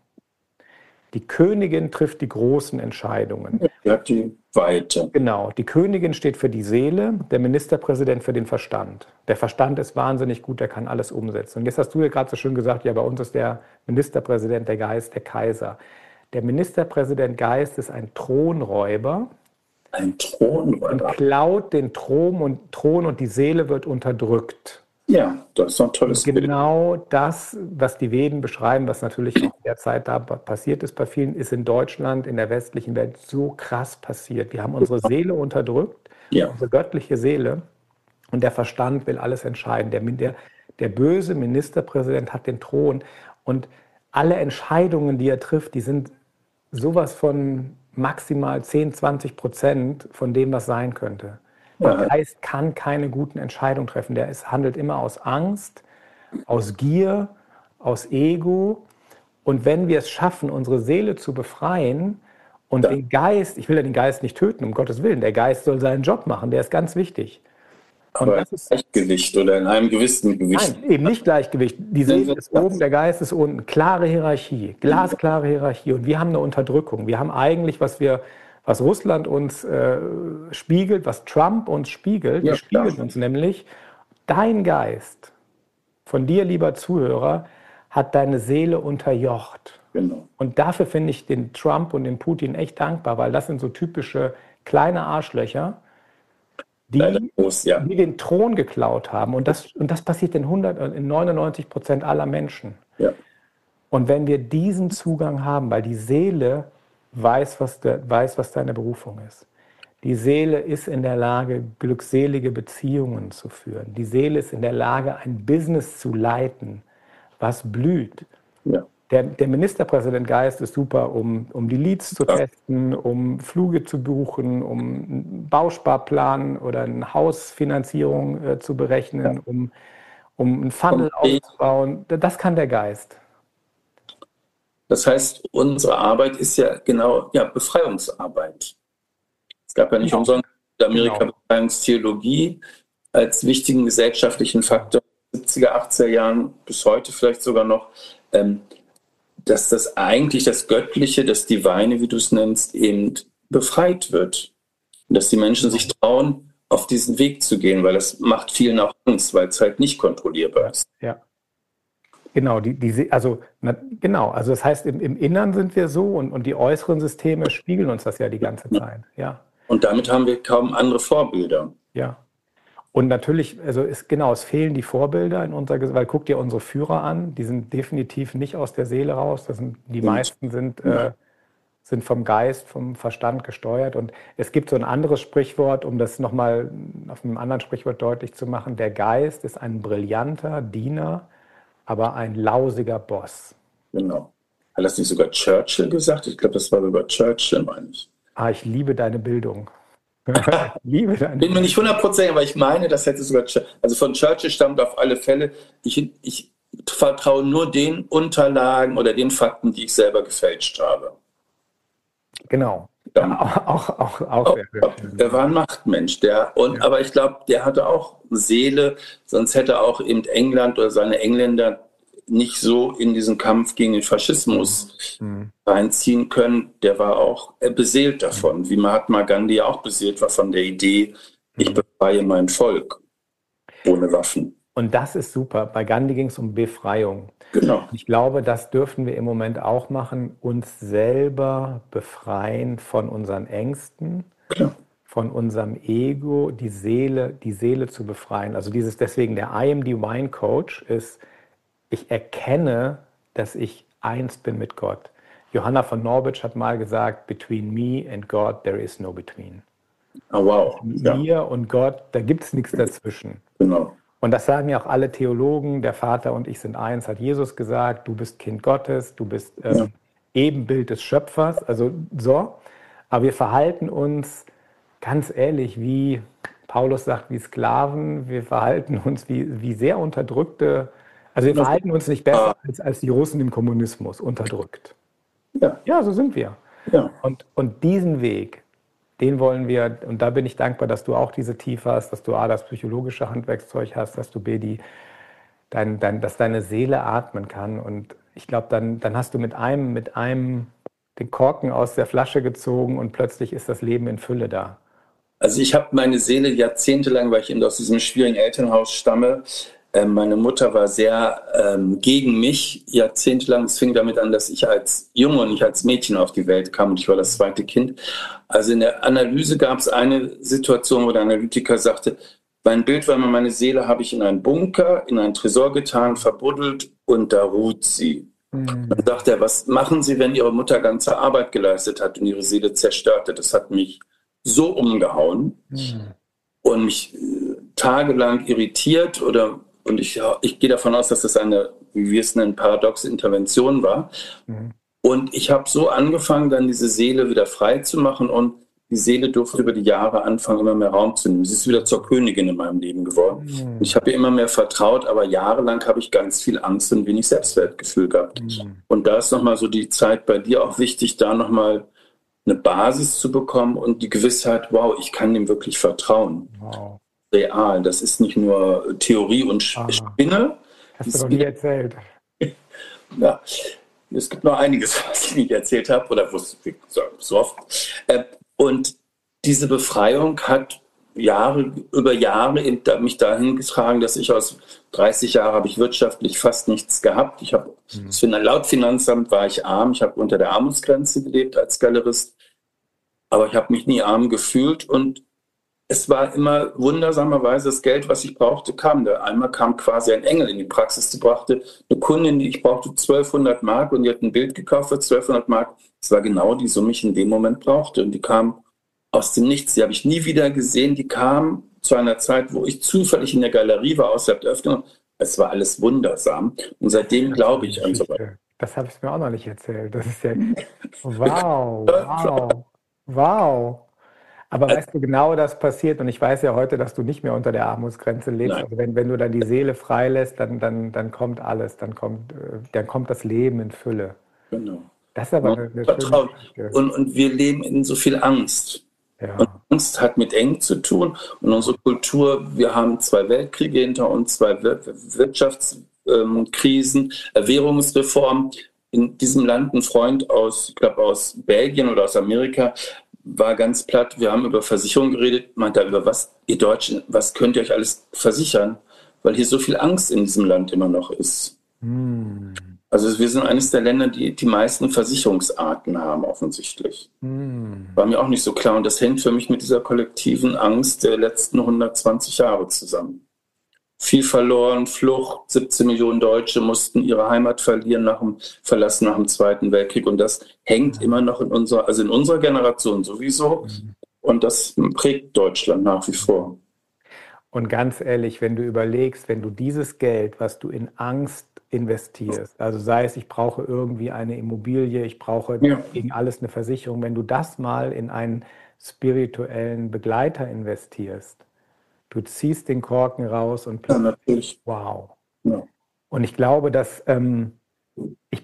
Die Königin trifft die großen Entscheidungen. Ja, die Weite. Genau, die Königin steht für die Seele, der Ministerpräsident für den Verstand. Der Verstand ist wahnsinnig gut, der kann alles umsetzen. Und jetzt hast du ja gerade so schön gesagt, ja, bei uns ist der Ministerpräsident der Geist, der Kaiser. Der Ministerpräsident Geist ist ein Thronräuber. Ein Thronräuber. Und klaut den Thron und die Seele wird unterdrückt. Ja, das ist ein tolles Bild. Genau das, was die Veden beschreiben, was natürlich auch in der Zeit da passiert ist bei vielen, ist in Deutschland, in der westlichen Welt so krass passiert. Wir haben unsere Seele unterdrückt, unsere göttliche Seele, und der Verstand will alles entscheiden. Der böse Ministerpräsident hat den Thron und alle Entscheidungen, die er trifft, die sind sowas von maximal 10-20% von dem, was sein könnte. Der Geist kann keine guten Entscheidungen treffen. Der handelt immer aus Angst, aus Gier, aus Ego. Und wenn wir es schaffen, unsere Seele zu befreien und den Geist, ich will ja den Geist nicht töten, um Gottes Willen, der Geist soll seinen Job machen, der ist ganz wichtig. Aber das ist Gleichgewicht oder in einem gewissen Gewicht. Nein, eben nicht Gleichgewicht. Die Seele ist oben, der Geist ist unten. Klare Hierarchie, glasklare Hierarchie. Und wir haben eine Unterdrückung. Wir haben eigentlich, was Russland uns spiegelt, was Trump uns spiegelt, die spiegeln uns nämlich, dein Geist, von dir, lieber Zuhörer, hat deine Seele unterjocht. Genau. Und dafür finde ich den Trump und den Putin echt dankbar, weil das sind so typische kleine Arschlöcher, die den Thron geklaut haben. Und das passiert in 99% aller Menschen. Ja. Und wenn wir diesen Zugang haben, weil die Seele weiß, was deine Berufung ist. Die Seele ist in der Lage, glückselige Beziehungen zu führen. Die Seele ist in der Lage, ein Business zu leiten, was blüht. Ja. Der Ministerpräsident Geist ist super, um die Leads zu testen, um Flüge zu buchen, um einen Bausparplan oder eine Hausfinanzierung zu berechnen, um einen Funnel aufzubauen. Das kann der Geist. Das heißt, unsere Arbeit ist ja genau Befreiungsarbeit. Es gab ja nicht umsonst in Amerika Befreiungstheologie als wichtigen gesellschaftlichen Faktor in den 70er, 80er Jahren, bis heute vielleicht sogar noch, dass das eigentlich das Göttliche, das Divine, wie du es nennst, eben befreit wird. Und dass die Menschen sich trauen, auf diesen Weg zu gehen, weil das macht vielen auch Angst, weil es halt nicht kontrollierbar ist. Ja. Genau, also das heißt, im Innern sind wir so und die äußeren Systeme spiegeln uns das ja die ganze Zeit. Ja. Und damit haben wir kaum andere Vorbilder. Ja. Und natürlich, also es fehlen die Vorbilder in unserer Gesellschaft, weil guck dir unsere Führer an, die sind definitiv nicht aus der Seele raus. Die meisten sind vom Geist, vom Verstand gesteuert. Und es gibt so ein anderes Sprichwort, um das nochmal auf einem anderen Sprichwort deutlich zu machen. Der Geist ist ein brillanter Diener, aber ein lausiger Boss. Genau. Hat das nicht sogar Churchill gesagt? Ich glaube, das war sogar Churchill, meine ich. Ich liebe deine Bildung. Ich liebe deine Bin mir nicht 100%, aber ich meine, das hätte sogar also von Churchill stammt auf alle Fälle. Ich vertraue nur den Unterlagen oder den Fakten, die ich selber gefälscht habe. Genau. Ja, auch sehr schön. Der war ein Machtmensch, aber ich glaube, der hatte auch Seele, sonst hätte auch eben England oder seine Engländer nicht so in diesen Kampf gegen den Faschismus reinziehen können. Der war auch beseelt davon, wie Mahatma Gandhi auch beseelt war von der Idee, ich befreie mein Volk ohne Waffen. Und das ist super. Bei Gandhi ging es um Befreiung. Genau. Ich glaube, das dürfen wir im Moment auch machen, uns selber befreien von unseren Ängsten, von unserem Ego, die Seele zu befreien. Also deswegen der I am divine Coach ist, ich erkenne, dass ich eins bin mit Gott. Johanna von Norwich hat mal gesagt, between me and God there is no between. Oh, wow. Mir und Gott, da gibt es nichts dazwischen. Genau. Und das sagen ja auch alle Theologen, der Vater und ich sind eins, hat Jesus gesagt, du bist Kind Gottes, du bist Ebenbild des Schöpfers, also so. Aber wir verhalten uns ganz ehrlich, wie Paulus sagt, wie Sklaven, wir verhalten uns wie sehr unterdrückte, also wir verhalten uns nicht besser als die Russen im Kommunismus, unterdrückt. Ja, so sind wir. Ja. Und diesen Weg, den wollen wir, und da bin ich dankbar, dass du auch diese Tiefe hast, dass du A, das psychologische Handwerkszeug hast, dass du B, dass deine Seele atmen kann. Und ich glaube, dann hast du mit einem den Korken aus der Flasche gezogen und plötzlich ist das Leben in Fülle da. Also ich habe meine Seele jahrzehntelang, weil ich eben aus diesem schwierigen Elternhaus stamme, meine Mutter war sehr gegen mich jahrzehntelang. Es fing damit an, dass ich als Junge und nicht als Mädchen auf die Welt kam und ich war das zweite Kind. Also in der Analyse gab es eine Situation, wo der Analytiker sagte, mein Bild war immer, meine Seele habe ich in einen Bunker, in einen Tresor getan, verbuddelt und da ruht sie. Dann sagte er, was machen Sie, wenn Ihre Mutter ganze Arbeit geleistet hat und Ihre Seele zerstörte? Das hat mich so umgehauen und mich tagelang irritiert und ich gehe davon aus, dass das eine, wie wir es nennen, paradoxe Intervention war. Und ich habe so angefangen, dann diese Seele wieder frei zu machen und die Seele durfte über die Jahre anfangen, immer mehr Raum zu nehmen. Sie ist wieder zur Königin in meinem Leben geworden. Ich habe ihr immer mehr vertraut, aber jahrelang habe ich ganz viel Angst und wenig Selbstwertgefühl gehabt. Und da ist nochmal so die Zeit bei dir auch wichtig, da nochmal eine Basis zu bekommen und die Gewissheit, wow, ich kann dem wirklich vertrauen. Wow. Real, das ist nicht nur Theorie und Spinne. Hast du noch nie erzählt. Ja, es gibt noch einiges, was ich nicht erzählt habe oder wusste so oft. Und diese Befreiung hat über Jahre mich dahin getragen, dass ich aus 30 Jahren habe ich wirtschaftlich fast nichts gehabt. Ich habe laut Finanzamt war ich arm. Ich habe unter der Armutsgrenze gelebt als Galerist, aber ich habe mich nie arm gefühlt und es war immer wundersamerweise das Geld, was ich brauchte, kam. Einmal kam quasi ein Engel in die Praxis, die brachte eine Kundin, ich brauchte 1200 Mark und die hat ein Bild gekauft für 1200 Mark. Das war genau die Summe, die ich in dem Moment brauchte. Und die kam aus dem Nichts. Die habe ich nie wieder gesehen. Die kam zu einer Zeit, wo ich zufällig in der Galerie war, außerhalb der Öffnung. Es war alles wundersam. Und seitdem glaube ich an so was. Das habe ich mir auch noch nicht erzählt. Das ist ja wow. Aber weißt du, genau das passiert, und ich weiß ja heute, dass du nicht mehr unter der Armutsgrenze lebst. Nein. Also wenn du dann die Seele freilässt, dann kommt alles, dann kommt das Leben in Fülle. Genau. Das ist aber eine schöne Geschichte. Und wir leben in so viel Angst. Ja. Und Angst hat mit Eng zu tun. Und unsere Kultur, wir haben 2 Weltkriege hinter uns, 2 Wirtschaftskrisen, Währungsreform. In diesem Land ein Freund ich glaube aus Belgien oder aus Amerika, war ganz platt. Wir haben über Versicherung geredet, meinte über was, ihr Deutschen, was könnt ihr euch alles versichern? Weil hier so viel Angst in diesem Land immer noch ist. Also wir sind eines der Länder, die die meisten Versicherungsarten haben, offensichtlich. War mir auch nicht so klar. Und das hängt für mich mit dieser kollektiven Angst der letzten 120 Jahre zusammen. Viel verloren, Flucht, 17 Millionen Deutsche mussten ihre Heimat verlassen nach dem Zweiten Weltkrieg. Und das hängt immer noch in unserer Generation sowieso. Und das prägt Deutschland nach wie vor. Und ganz ehrlich, wenn du überlegst, wenn du dieses Geld, was du in Angst investierst, also sei es, ich brauche irgendwie eine Immobilie, ich brauche gegen alles eine Versicherung, wenn du das mal in einen spirituellen Begleiter investierst, du ziehst den Korken raus und plötzlich, natürlich. Wow. Ja. Und ich glaube, dass ich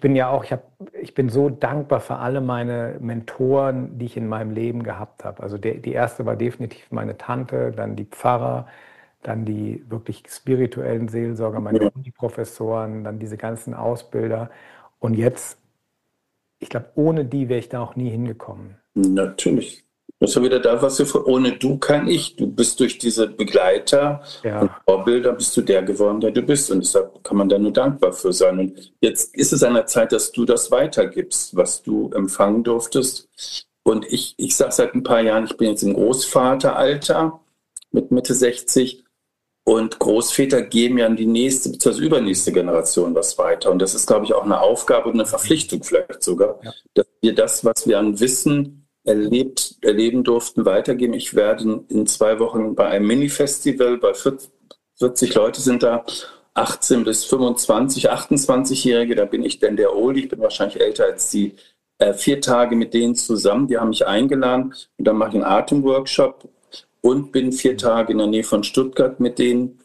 bin so dankbar für alle meine Mentoren, die ich in meinem Leben gehabt habe. Also die erste war definitiv meine Tante, dann die Pfarrer, dann die wirklich spirituellen Seelsorger, meine Uni-Professoren, dann diese ganzen Ausbilder. Und jetzt, ich glaube, ohne die wäre ich da auch nie hingekommen. Natürlich. Das ist ja wieder da, was wir ohne du kann ich. Du bist durch diese Begleiter und Vorbilder bist du der geworden, der du bist. Und deshalb kann man da nur dankbar für sein. Und jetzt ist es an der Zeit, dass du das weitergibst, was du empfangen durftest. Und ich sage seit ein paar Jahren, ich bin jetzt im Großvateralter mit Mitte 60. Und Großväter geben ja an die nächste bzw. übernächste Generation was weiter. Und das ist, glaube ich, auch eine Aufgabe und eine Verpflichtung vielleicht sogar, dass wir das, was wir an Wissen erleben durften, weitergeben. Ich werde in 2 Wochen bei einem Mini-Festival, bei 40 Leute sind da, 18 bis 25, 28-Jährige, da bin ich denn der Oldie, ich bin wahrscheinlich älter als die, 4 Tage mit denen zusammen, die haben mich eingeladen und dann mache ich einen Atemworkshop und bin 4 Tage in der Nähe von Stuttgart mit denen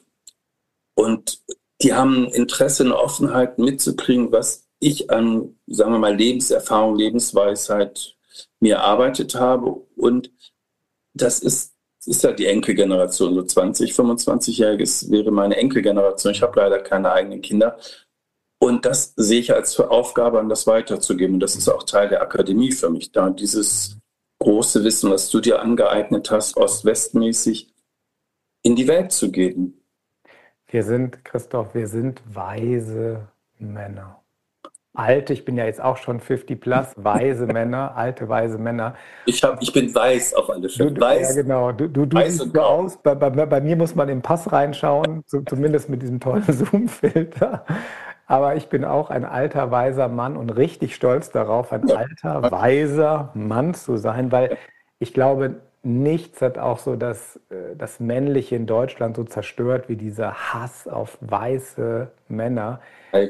und die haben Interesse, eine Offenheit mitzukriegen, was ich an, sagen wir mal, Lebenserfahrung, Lebensweisheit mir erarbeitet habe. Und das ist ja die Enkelgeneration, so 20, 25-Jähriges wäre meine Enkelgeneration. Ich habe leider keine eigenen Kinder. Und das sehe ich als Aufgabe an, das weiterzugeben. Und das ist auch Teil der Akademie für mich, da dieses große Wissen, was du dir angeeignet hast, ost-west-mäßig, in die Welt zu geben. Christoph, wir sind weise Männer. Alte, ich bin ja jetzt auch schon 50 plus, weise Männer, alte, weise Männer. Ich bin weiß auf alle Fälle. Ja, genau. Du siehst so aus. Bei mir muss man im Pass reinschauen, zumindest mit diesem tollen Zoom-Filter. Aber ich bin auch ein alter, weiser Mann und richtig stolz darauf, ein alter, weiser Mann zu sein, weil ich glaube, nichts hat auch so das Männliche in Deutschland so zerstört wie dieser Hass auf weiße Männer.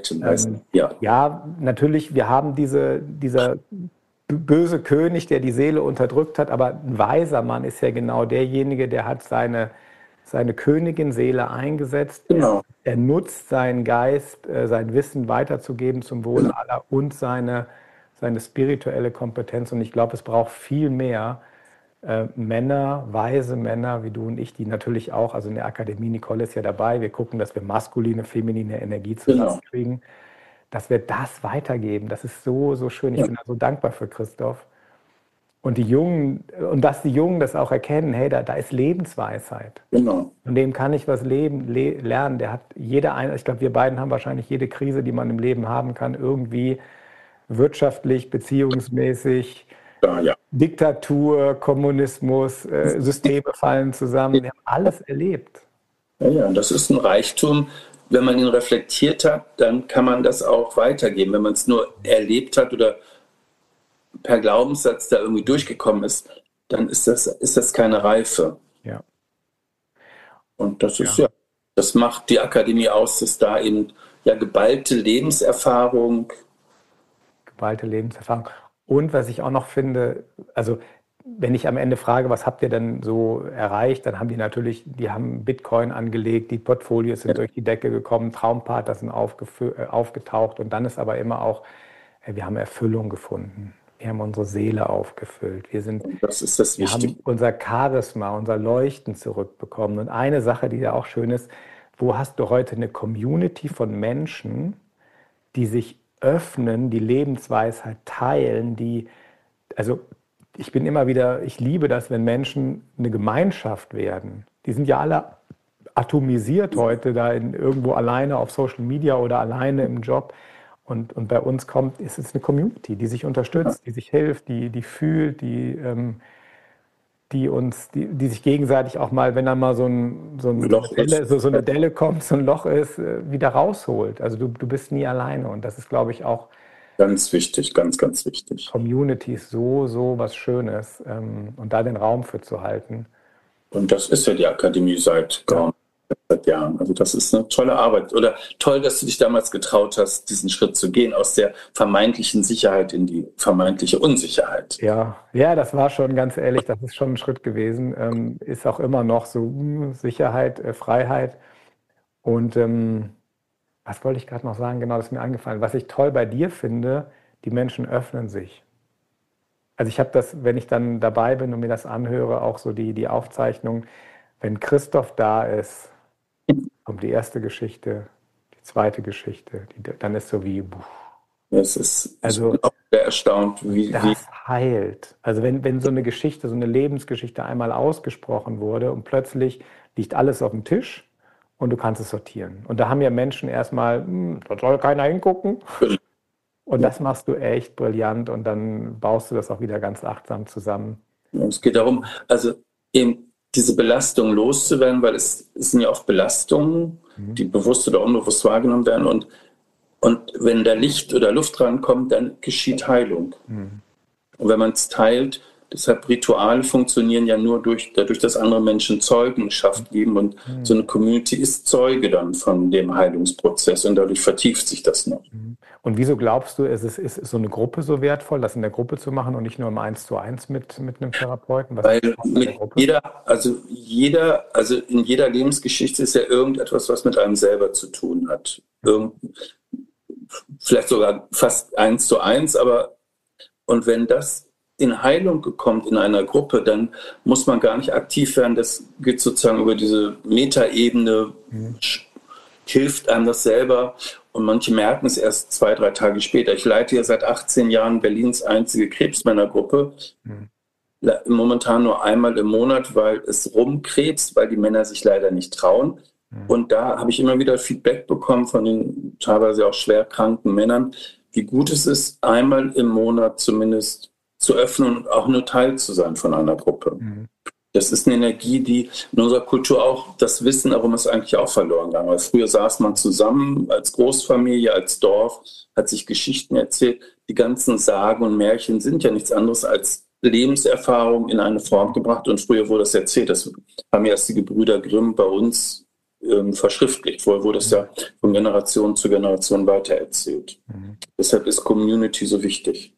Ja, natürlich, wir haben dieser böse König, der die Seele unterdrückt hat, aber ein weiser Mann ist ja genau derjenige, der hat seine Königin-Seele eingesetzt. Genau. Er nutzt seinen Geist, sein Wissen weiterzugeben zum Wohle aller und seine spirituelle Kompetenz. Und ich glaube, es braucht viel mehr Männer, weise Männer wie du und ich, die natürlich auch, also in der Akademie, Nicole ist ja dabei, wir gucken, dass wir maskuline, feminine Energie zusammenkriegen, dass wir das weitergeben. Das ist so, so schön. Ich bin da so dankbar für Christoph. Und die Jungen, und dass die Jungen das auch erkennen, hey, da ist Lebensweisheit. Genau. Von dem kann ich was lernen. Der hat ich glaube, wir beiden haben wahrscheinlich jede Krise, die man im Leben haben kann, irgendwie wirtschaftlich, beziehungsmäßig, Diktatur, Kommunismus, Systeme fallen zusammen. Wir haben alles erlebt. Ja, das ist ein Reichtum. Wenn man ihn reflektiert hat, dann kann man das auch weitergeben. Wenn man es nur erlebt hat oder per Glaubenssatz da irgendwie durchgekommen ist, dann ist das keine Reife. Ja. Und das macht die Akademie aus, dass da eben geballte Lebenserfahrung. Und was ich auch noch finde, also wenn ich am Ende frage, was habt ihr denn so erreicht, dann haben die haben Bitcoin angelegt, die Portfolios sind durch die Decke gekommen, Traumpartner sind aufgetaucht und dann ist aber immer auch, wir haben Erfüllung gefunden. Wir haben unsere Seele aufgefüllt. Das ist das Wichtige. Wir haben unser Charisma, unser Leuchten zurückbekommen. Und eine Sache, die ja auch schön ist, wo hast du heute eine Community von Menschen, die sich öffnen, die Lebensweisheit teilen, ich liebe das, wenn Menschen eine Gemeinschaft werden. Die sind ja alle atomisiert heute, irgendwo alleine auf Social Media oder alleine im Job. Und bei uns ist es eine Community, die sich unterstützt, die sich hilft, die fühlt, die sich gegenseitig auch mal, wenn dann mal so eine Delle kommt, so ein Loch ist, wieder rausholt. Also du bist nie alleine und das ist, glaube ich, auch ganz wichtig, ganz, ganz wichtig. Community ist so was Schönes und da den Raum für zu halten. Und das ist ja die Akademie seit Jahren. Also das ist eine tolle Arbeit. Oder toll, dass du dich damals getraut hast, diesen Schritt zu gehen, aus der vermeintlichen Sicherheit in die vermeintliche Unsicherheit. Ja, das war schon, ganz ehrlich, das ist schon ein Schritt gewesen. Ist auch immer noch so Sicherheit, Freiheit. Und was wollte ich gerade noch sagen? Genau, das ist mir eingefallen. Was ich toll bei dir finde, die Menschen öffnen sich. Also ich habe das, wenn ich dann dabei bin und mir das anhöre, auch so die Aufzeichnung, wenn Christoph da ist, kommt die erste Geschichte, die zweite Geschichte, dann ist so wie, Es ist, also, ich bin auch sehr erstaunt, wie heilt. Also wenn so eine Geschichte, so eine Lebensgeschichte einmal ausgesprochen wurde und plötzlich liegt alles auf dem Tisch und du kannst es sortieren. Und da haben ja Menschen erstmal, da soll keiner hingucken. Und das machst du echt brillant und dann baust du das auch wieder ganz achtsam zusammen. Es geht darum, also eben diese Belastung loszuwerden, weil es sind ja oft Belastungen, die bewusst oder unbewusst wahrgenommen werden. Und wenn da Licht oder Luft rankommt, dann geschieht Heilung. Und wenn man es teilt, deshalb Rituale funktionieren ja nur dadurch, dass andere Menschen Zeugenschaft geben. Und so eine Community ist Zeuge dann von dem Heilungsprozess und dadurch vertieft sich das noch. Und wieso glaubst du, ist so eine Gruppe so wertvoll, das in der Gruppe zu machen und nicht nur im 1:1 mit einem Therapeuten? Weil in jeder Lebensgeschichte ist ja irgendetwas, was mit einem selber zu tun hat. Vielleicht sogar fast 1:1, und wenn das in Heilung kommt in einer Gruppe, dann muss man gar nicht aktiv werden. Das geht sozusagen über diese Metaebene, hilft einem das selber. Und manche merken es erst 2-3 Tage später. Ich leite ja seit 18 Jahren Berlins einzige Krebsmännergruppe. Momentan nur einmal im Monat, weil es rumkrebst, weil die Männer sich leider nicht trauen. Und da habe ich immer wieder Feedback bekommen von den teilweise auch schwer kranken Männern, wie gut es ist, einmal im Monat zumindest zu öffnen und auch nur Teil zu sein von einer Gruppe. Das ist eine Energie, die in unserer Kultur auch, das Wissen darum ist eigentlich auch verloren gegangen. Weil früher saß man zusammen als Großfamilie, als Dorf, hat sich Geschichten erzählt. Die ganzen Sagen und Märchen sind ja nichts anderes als Lebenserfahrung in eine Form gebracht. Und früher wurde das erzählt. Das haben erst die Gebrüder Grimm bei uns verschriftlicht. Vorher wurde es ja von Generation zu Generation weitererzählt. Deshalb ist Community so wichtig.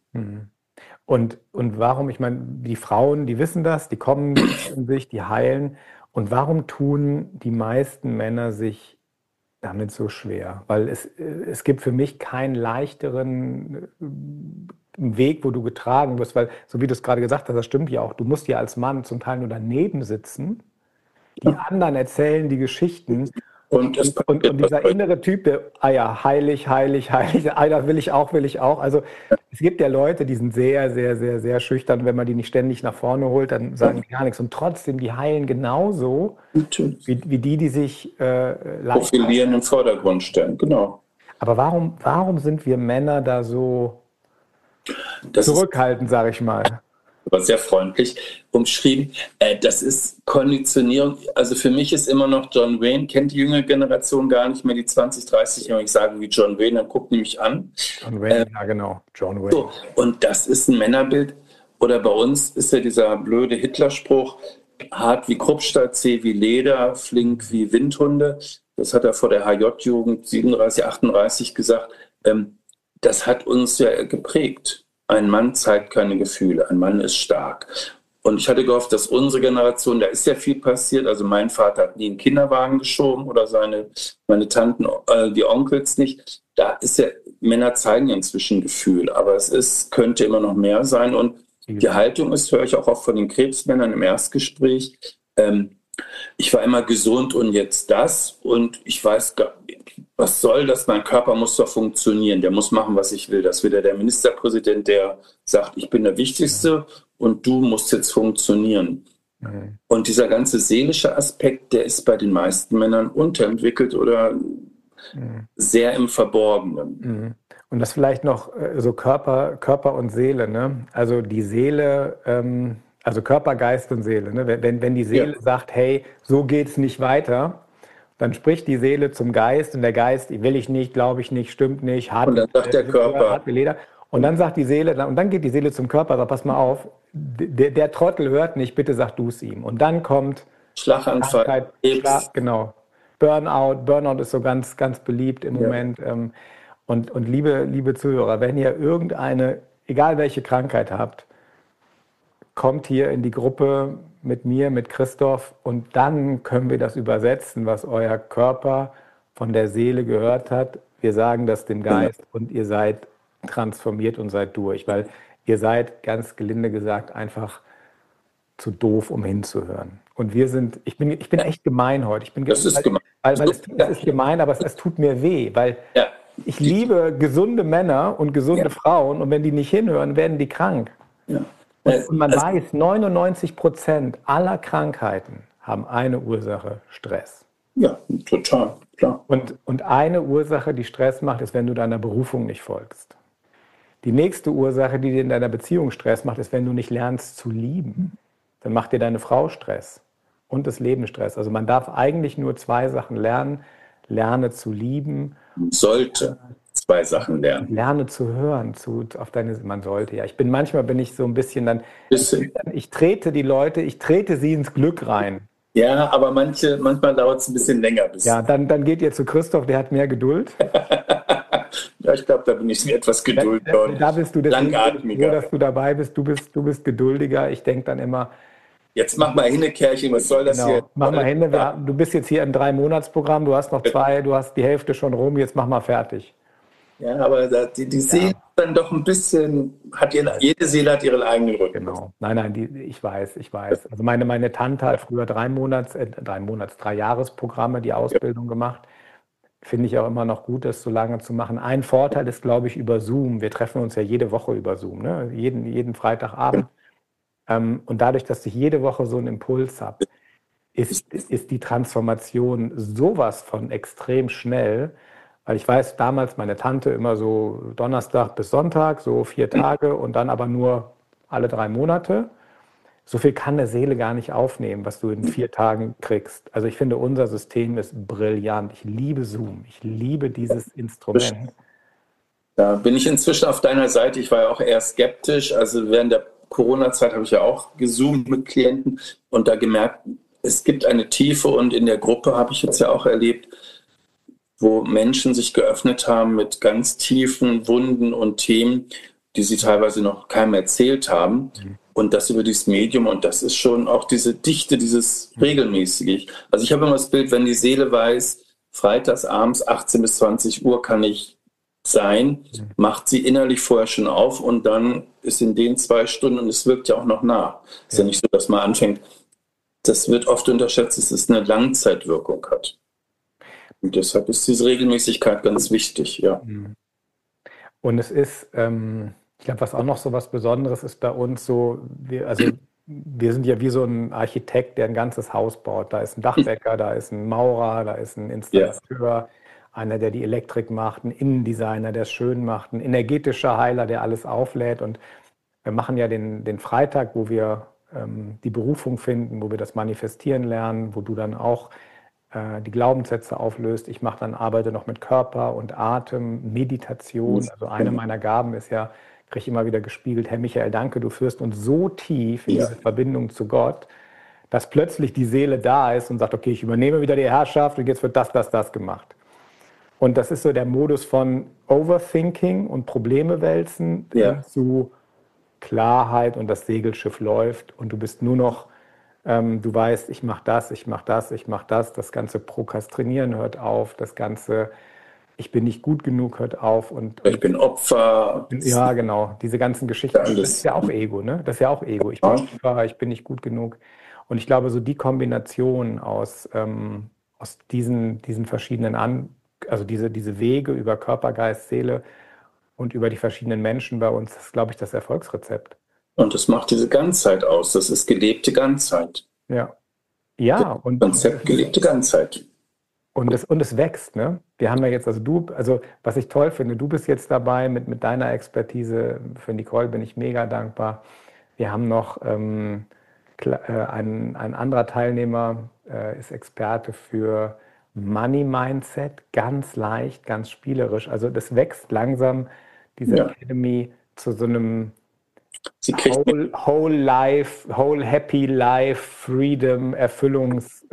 Und warum, ich meine, die Frauen, die wissen das, die kommen in sich, die heilen. Und warum tun die meisten Männer sich damit so schwer? Weil es gibt für mich keinen leichteren Weg, wo du getragen wirst, weil, so wie du es gerade gesagt hast, das stimmt ja auch, du musst ja als Mann zum Teil nur daneben sitzen, die anderen erzählen die Geschichten. Und dieser innere Typ, der, heilig, das will ich auch. Also es gibt ja Leute, die sind sehr, sehr, sehr, sehr schüchtern. Wenn man die nicht ständig nach vorne holt, dann sagen die gar nichts. Und trotzdem, die heilen genauso wie die sich profilieren, im Vordergrund stellen. Genau. Aber warum sind wir Männer da so zurückhaltend, sage ich mal? Aber sehr freundlich umschrieben. Das ist Konditionierung. Also für mich ist immer noch John Wayne, kennt die jüngere Generation gar nicht mehr, die 20, 30-Jährigen sagen wie John Wayne, dann guckt die mich an. John Wayne, ja genau, John Wayne. So, und das ist ein Männerbild. Oder bei uns ist ja dieser blöde Hitler-Spruch, hart wie Kruppstahl, zäh wie Leder, flink wie Windhunde. Das hat er vor der HJ-Jugend 37, 38 gesagt. Das hat uns ja geprägt. Ein Mann zeigt keine Gefühle, ein Mann ist stark. Und ich hatte gehofft, dass unsere Generation, da ist ja viel passiert, also mein Vater hat nie einen Kinderwagen geschoben oder meine Tanten, die Onkels nicht. Da ist ja, Männer zeigen inzwischen Gefühl, aber könnte immer noch mehr sein. Und die Haltung ist, höre ich auch oft von den Krebsmännern im Erstgespräch, ich war immer gesund und jetzt das und ich weiß gar nicht, was soll das? Mein Körper muss doch funktionieren, der muss machen, was ich will. Das ist wieder der Ministerpräsident, der sagt, ich bin der Wichtigste und du musst jetzt funktionieren. Und dieser ganze seelische Aspekt, der ist bei den meisten Männern unterentwickelt oder sehr im Verborgenen. Und das vielleicht noch so Körper und Seele, ne? Also die Seele, also Körper, Geist und Seele, ne? Wenn die Seele sagt, hey, so geht's nicht weiter, dann spricht die Seele zum Geist und der Geist, will ich nicht, glaube ich nicht, stimmt nicht, Und dann sagt der Körper, hart wie Leder. Und dann sagt die Seele, und dann geht die Seele zum Körper, sagt, pass mal auf, der Trottel hört nicht, bitte sag du es ihm. Und dann kommt Schlaganfall, genau. Burnout ist so ganz, ganz beliebt im Moment. Und liebe Zuhörer, wenn ihr irgendeine, egal welche Krankheit habt, kommt hier in die Gruppe mit mir, mit Christoph, und dann können wir das übersetzen, was euer Körper von der Seele gehört hat. Wir sagen das dem Geist und ihr seid transformiert und seid durch, weil ihr seid, ganz gelinde gesagt, einfach zu doof, um hinzuhören. Und ich bin echt gemein heute. Das ist gemein. Weil es ist gemein, aber es tut mir weh, weil ich liebe gesunde Männer und gesunde Frauen, und wenn die nicht hinhören, werden die krank. Ja. Und man weiß, 99% aller Krankheiten haben eine Ursache: Stress. Ja, total, klar. Und eine Ursache, die Stress macht, ist, wenn du deiner Berufung nicht folgst. Die nächste Ursache, die dir in deiner Beziehung Stress macht, ist, wenn du nicht lernst zu lieben. Dann macht dir deine Frau Stress und das Leben Stress. Also man darf eigentlich nur 2 Sachen lernen. Lerne zu lieben. Sollte 2 Sachen lernen. Lerne zu hören, man sollte, ja. Manchmal bin ich so ein bisschen dann, ich trete die Leute, ich trete sie ins Glück rein. Ja, aber manchmal dauert es ein bisschen länger. Ja, dann geht ihr zu Christoph, der hat mehr Geduld. Ja, ich glaube, da bin ich etwas geduldiger und da bist du langatmiger. Froh, dass du dabei bist. Du bist geduldiger. Ich denke dann immer, jetzt mach mal hin, Kerlchen, was soll das hier? Mach mal hin, du bist jetzt hier im 3-Monats-Programm, du hast noch 2, du hast die Hälfte schon rum, jetzt mach mal fertig. Ja, aber die Seele dann doch ein bisschen, jede Seele hat ihren eigenen Rhythmus. Genau. Nein, ich weiß. Also meine Tante hat früher 3-Jahres-Programme, die Ausbildung gemacht. Finde ich auch immer noch gut, das so lange zu machen. Ein Vorteil ist, glaube ich, über Zoom. Wir treffen uns ja jede Woche über Zoom, ne? Jeden Freitagabend. Und dadurch, dass ich jede Woche so einen Impuls habe, ist die Transformation sowas von extrem schnell. Weil ich weiß, damals meine Tante immer so Donnerstag bis Sonntag, so 4 Tage und dann aber nur alle 3 Monate. So viel kann eine Seele gar nicht aufnehmen, was du in 4 Tagen kriegst. Also ich finde, unser System ist brillant. Ich liebe Zoom. Ich liebe dieses Instrument. Da bin ich inzwischen auf deiner Seite. Ich war ja auch eher skeptisch. Also während der Corona-Zeit habe ich ja auch gezoomt mit Klienten und da gemerkt, es gibt eine Tiefe, und in der Gruppe habe ich jetzt ja auch erlebt, wo Menschen sich geöffnet haben mit ganz tiefen Wunden und Themen, die sie teilweise noch keinem erzählt haben. Und das über dieses Medium, und das ist schon auch diese Dichte, dieses regelmäßige. Also ich habe immer das Bild, wenn die Seele weiß, freitags abends 18 bis 20 Uhr kann ich sein, macht sie innerlich vorher schon auf, und dann ist in den 2 Stunden, und es wirkt ja auch noch nach. Es ist ja nicht so, dass man anfängt, das wird oft unterschätzt, dass es eine Langzeitwirkung hat. Und deshalb ist diese Regelmäßigkeit ganz wichtig, ja. Und es ist, ich glaube, was auch noch so was Besonderes ist bei uns so, wir sind ja wie so ein Architekt, der ein ganzes Haus baut. Da ist ein Dachdecker, da ist ein Maurer, da ist ein Installateur, einer, der die Elektrik macht, ein Innendesigner, der es schön macht, ein energetischer Heiler, der alles auflädt. Und wir machen ja den Freitag, wo wir die Berufung finden, wo wir das Manifestieren lernen, wo du dann auch die Glaubenssätze auflöst. Ich arbeite noch mit Körper und Atem, Meditation. Also eine meiner Gaben ist ja, kriege ich immer wieder gespiegelt, Herr Michael, danke, du führst uns so tief in diese Verbindung zu Gott, dass plötzlich die Seele da ist und sagt, okay, ich übernehme wieder die Herrschaft und jetzt wird das gemacht. Und das ist so der Modus von Overthinking und Probleme wälzen zu Klarheit, und das Segelschiff läuft und du bist nur noch, du weißt, ich mache das, das ganze Prokrastinieren hört auf, das ganze, ich bin nicht gut genug hört auf. Und ich bin Opfer. Ja, genau, diese ganzen Geschichten, das ist ja auch Ego, ne? Das ist ja auch Ego, ich bin Opfer, ich bin nicht gut genug. Und ich glaube, so die Kombination aus diesen verschiedenen also diese Wege über Körper, Geist, Seele und über die verschiedenen Menschen bei uns, das ist, glaube ich, das Erfolgsrezept. Und das macht diese Ganzheit aus. Das ist gelebte Ganzheit. Ja. Ja. Und Konzept gelebte Ganzheit. Und es wächst, ne? Wir haben ja jetzt, also was ich toll finde, du bist jetzt dabei mit deiner Expertise. Für Nicole bin ich mega dankbar. Wir haben noch ein anderer Teilnehmer, ist Experte für Money Mindset, ganz leicht, ganz spielerisch. Also das wächst langsam, diese Academy, zu so einem whole life, whole happy life, Freedom, Erfüllungs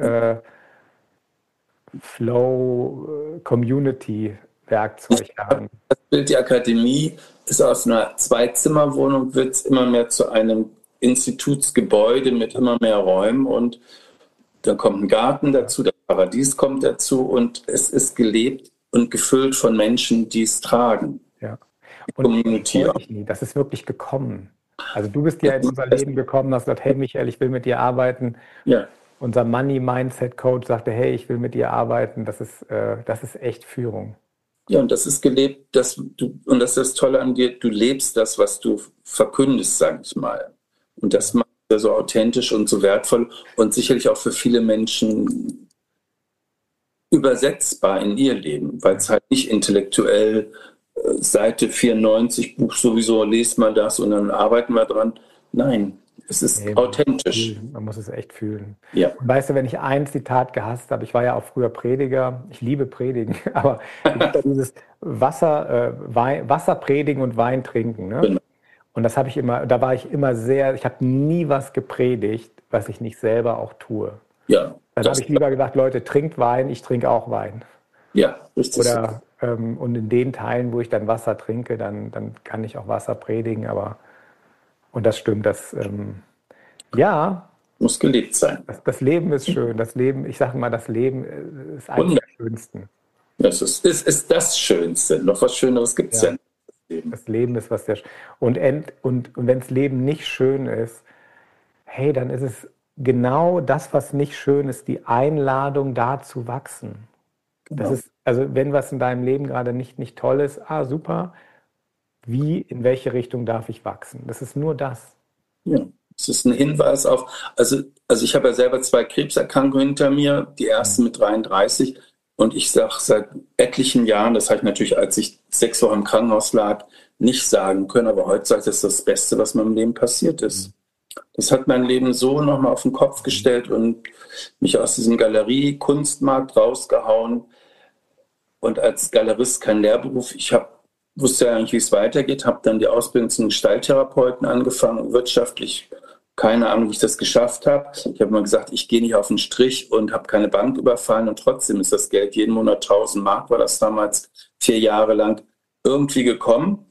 Flow, Community Werkzeug haben. Das Bild, die Akademie ist aus einer Zwei-Zimmer-Wohnung, wird immer mehr zu einem Institutsgebäude mit immer mehr Räumen, und dann kommt ein Garten dazu, das Paradies kommt dazu, und es ist gelebt und gefüllt von Menschen, die es tragen. Ja. Und das ist wirklich gekommen. Also du bist ja in unser Leben gekommen, hast gesagt, hey Michael, ich will mit dir arbeiten. Ja. Unser Money-Mindset-Coach sagte, hey, ich will mit dir arbeiten. Das ist echt Führung. Ja, und das ist gelebt, und das ist das Tolle an dir, du lebst das, was du verkündest, sag ich mal. Und das macht ja so authentisch und so wertvoll und sicherlich auch für viele Menschen übersetzbar in ihr Leben, weil es halt nicht intellektuell Seite 94, Buch sowieso, lest mal das und dann arbeiten wir dran. Nein, es ist authentisch. Man muss es echt fühlen. Ja. Und weißt du, wenn ich ein Zitat gehasst habe, ich war ja auch früher Prediger, ich liebe Predigen, aber dieses Wasser predigen und Wein trinken. Ne? Genau. Und das habe ich immer, da war ich immer ich habe nie was gepredigt, was ich nicht selber auch tue. Ja. Dann habe ich lieber gesagt, Leute, trinkt Wein, ich trinke auch Wein. Ja, richtig. Oder, und in den Teilen, wo ich dann Wasser trinke, dann kann ich auch Wasser predigen, und das stimmt, muss gelebt sein. Das Leben ist schön. Ich sage mal, das Leben ist eines der schönsten. Das ist das Schönste. Noch was Schöneres gibt es ja nicht. Das Leben ist was sehr schön. Und wenn das Leben nicht schön ist, hey, dann ist es genau das, was nicht schön ist, die Einladung, da zu wachsen. Genau. Das ist, also wenn was in deinem Leben gerade nicht toll ist, super, in welche Richtung darf ich wachsen? Das ist nur das. Ja, es ist ein Hinweis auf, also ich habe ja selber 2 Krebserkrankungen hinter mir, die erste mit 33, und ich sage seit etlichen Jahren, das habe ich natürlich, als ich 6 Wochen im Krankenhaus lag, nicht sagen können, aber heute sage ich, das ist das Beste, was mir im Leben passiert ist. Das hat mein Leben so nochmal auf den Kopf gestellt und mich aus diesem Galerie-Kunstmarkt rausgehauen. Und als Galerist kein Lehrberuf, wusste ja eigentlich, wie es weitergeht, habe dann die Ausbildung zum Gestalttherapeuten angefangen, wirtschaftlich keine Ahnung, wie ich das geschafft habe. Ich habe mal gesagt, ich gehe nicht auf den Strich und habe keine Bank überfallen, und trotzdem ist das Geld jeden Monat 1.000 Mark, war das damals 4 Jahre lang irgendwie gekommen,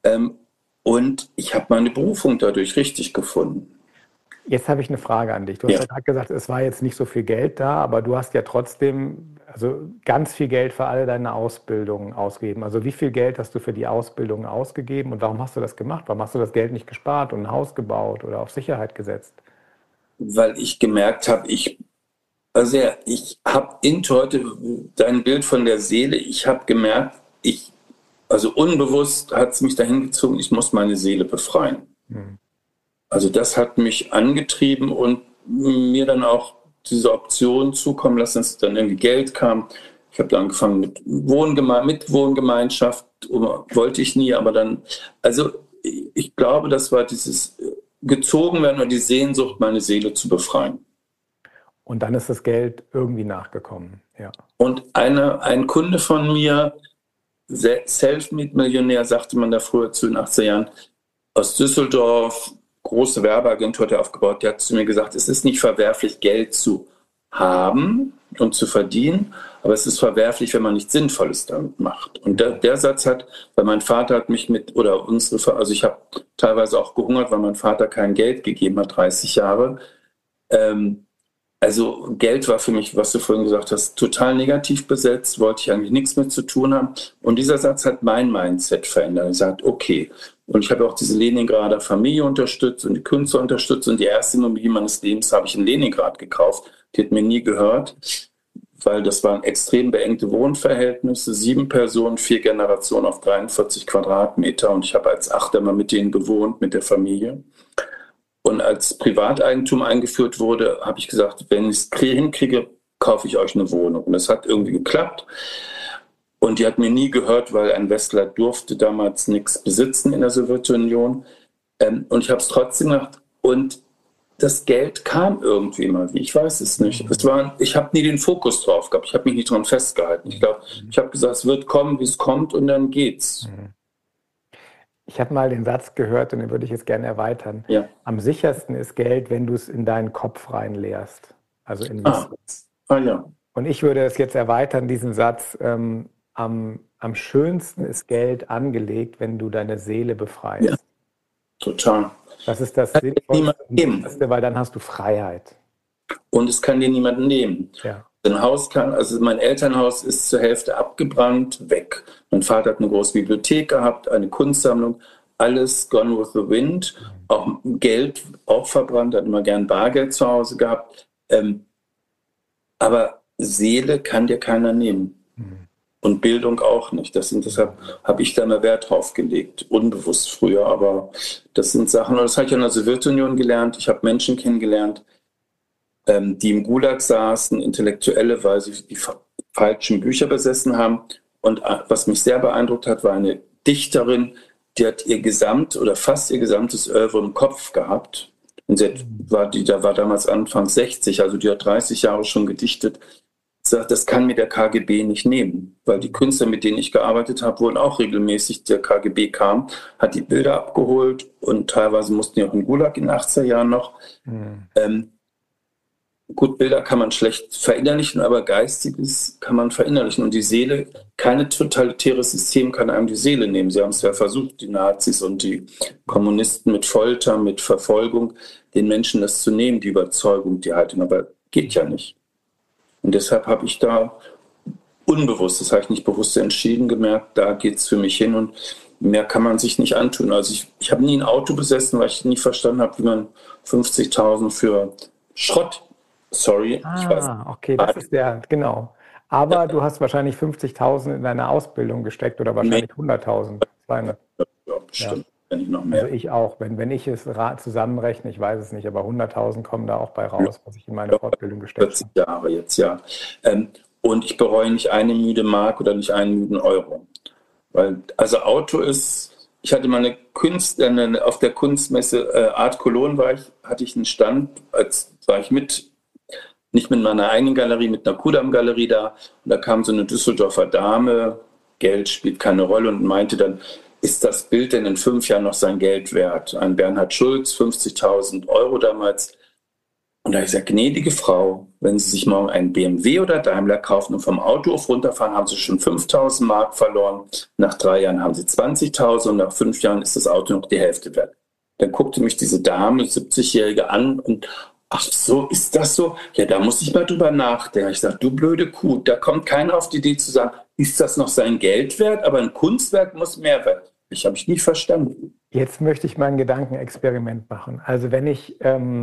und ich habe meine Berufung dadurch richtig gefunden. Jetzt habe ich eine Frage an dich. Du hast ja gerade gesagt, es war jetzt nicht so viel Geld da, aber du hast ja trotzdem ganz viel Geld für alle deine Ausbildungen ausgegeben. Also wie viel Geld hast du für die Ausbildung ausgegeben und warum hast du das gemacht? Warum hast du das Geld nicht gespart und ein Haus gebaut oder auf Sicherheit gesetzt? Weil ich gemerkt habe, ich habe heute dein Bild von der Seele, ich habe gemerkt, unbewusst hat es mich dahin gezogen, ich muss meine Seele befreien. Also das hat mich angetrieben und mir dann auch diese Option zukommen lassen, dass dann irgendwie Geld kam. Ich habe dann angefangen mit Wohngemeinschaft, wollte ich nie, aber dann, ich glaube, das war dieses gezogen werden oder die Sehnsucht, meine Seele zu befreien. Und dann ist das Geld irgendwie nachgekommen, ja. Und ein Kunde von mir, Selfmade-Millionär, sagte man da früher zu, in den 80er Jahren, aus Düsseldorf, große Werbeagentur hat er aufgebaut, der hat zu mir gesagt, es ist nicht verwerflich, Geld zu haben und zu verdienen, aber es ist verwerflich, wenn man nichts Sinnvolles damit macht. Und der Satz weil mein Vater hat mich ich habe teilweise auch gehungert, weil mein Vater kein Geld gegeben hat, 30 Jahre. Geld war für mich, was du vorhin gesagt hast, total negativ besetzt, wollte ich eigentlich nichts mit zu tun haben. Und dieser Satz hat mein Mindset verändert. Ich sagte, okay. Und ich habe auch diese Leningrader Familie unterstützt und die Künstler unterstützt. Und die erste Immobilie meines Lebens habe ich in Leningrad gekauft. Die hat mir nie gehört, weil das waren extrem beengte Wohnverhältnisse. 7 Personen, 4 Generationen auf 43 Quadratmeter. Und ich habe als Achter mal mit denen gewohnt, mit der Familie. Und als Privateigentum eingeführt wurde, habe ich gesagt, wenn ich es hinkriege, kaufe ich euch eine Wohnung. Und das hat irgendwie geklappt. Und die hat mir nie gehört, weil ein Westler durfte damals nichts besitzen in der Sowjetunion. Und ich habe es trotzdem gemacht. Und das Geld kam irgendwie mal, wie ich weiß es nicht. Ich habe nie den Fokus drauf gehabt. Ich habe mich nicht dran festgehalten. Ich glaube, ich habe gesagt, es wird kommen, wie es kommt, und dann geht's. Ich habe mal den Satz gehört, und den würde ich jetzt gerne erweitern. Ja. Am sichersten ist Geld, wenn du es in deinen Kopf reinleerst. Also in ja. Und ich würde es jetzt erweitern, diesen Satz. Am schönsten ist Geld angelegt, wenn du deine Seele befreist. Ja. Total. Das ist das Sinnvollste, weil dann hast du Freiheit. Und es kann dir niemand nehmen. Ja. Also mein Elternhaus ist zur Hälfte abgebrannt, weg. Mein Vater hat eine große Bibliothek gehabt, eine Kunstsammlung, alles gone with the wind. Auch Geld, auch verbrannt, hat immer gern Bargeld zu Hause gehabt. Aber Seele kann dir keiner nehmen. Und Bildung auch nicht. Deshalb habe ich da mehr Wert drauf gelegt. Unbewusst früher, aber das sind Sachen, und das habe ich in der Sowjetunion gelernt. Ich habe Menschen kennengelernt, die im Gulag saßen, Intellektuelle, weil sie die falschen Bücher besessen haben. Und was mich sehr beeindruckt hat, war eine Dichterin, die hat fast ihr gesamtes Oeuvre im Kopf gehabt. Und war damals Anfang 60, also die hat 30 Jahre schon gedichtet. Sagt, das kann mir der KGB nicht nehmen, weil die Künstler, mit denen ich gearbeitet habe, wurden auch regelmäßig, der KGB kam, hat die Bilder abgeholt, und teilweise mussten die auch in Gulag in den 80er Jahren noch. Gut, Bilder kann man schlecht verinnerlichen, aber Geistiges kann man verinnerlichen, und die Seele, kein totalitäres System kann einem die Seele nehmen. Sie haben es ja versucht, die Nazis und die Kommunisten, mit Folter, mit Verfolgung, den Menschen das zu nehmen, die Überzeugung, die Haltung, aber geht ja nicht. Und deshalb habe ich da unbewusst, das habe ich nicht bewusst entschieden, gemerkt, da geht es für mich hin, und mehr kann man sich nicht antun. Also ich habe nie ein Auto besessen, weil ich nie verstanden habe, wie man 50.000 für Schrott, ich weiß. Okay, das ist genau. Aber ja, du hast wahrscheinlich 50.000 in deine Ausbildung gesteckt, oder wahrscheinlich 100.000, 200. Ja, bestimmt. Ja. Noch mehr. Also ich auch, wenn ich es zusammenrechne, ich weiß es nicht, aber 100.000 kommen da auch bei raus, was ich in meine Fortbildung gesteckt habe. 40 Jahre jetzt, ja. Und ich bereue nicht eine müde Mark oder nicht einen müden Euro. Weil, also Auto ist, ich hatte mal auf der Kunstmesse Art Cologne hatte ich einen Stand, war ich nicht mit meiner eigenen Galerie, mit einer Kudamm-Galerie da, und da kam so eine Düsseldorfer Dame, Geld spielt keine Rolle, und meinte dann, ist das Bild denn in 5 Jahren noch sein Geld wert? Ein Bernhard Schulz, 50.000 Euro damals. Und da habe ich gesagt, gnädige Frau, wenn Sie sich morgen einen BMW oder Daimler kaufen und vom Autohof runterfahren, haben Sie schon 5.000 Mark verloren. Nach 3 Jahren haben Sie 20.000 und nach 5 Jahren ist das Auto noch die Hälfte wert. Dann guckte mich diese Dame, 70-Jährige, an und, ach so, ist das so? Ja, da muss ich mal drüber nachdenken. Ich sage, du blöde Kuh, da kommt keiner auf die Idee zu sagen, ist das noch sein Geld wert? Aber ein Kunstwerk muss mehr wert. Ich habe ich nie verstanden. Jetzt möchte ich mal ein Gedankenexperiment machen. Also wenn ich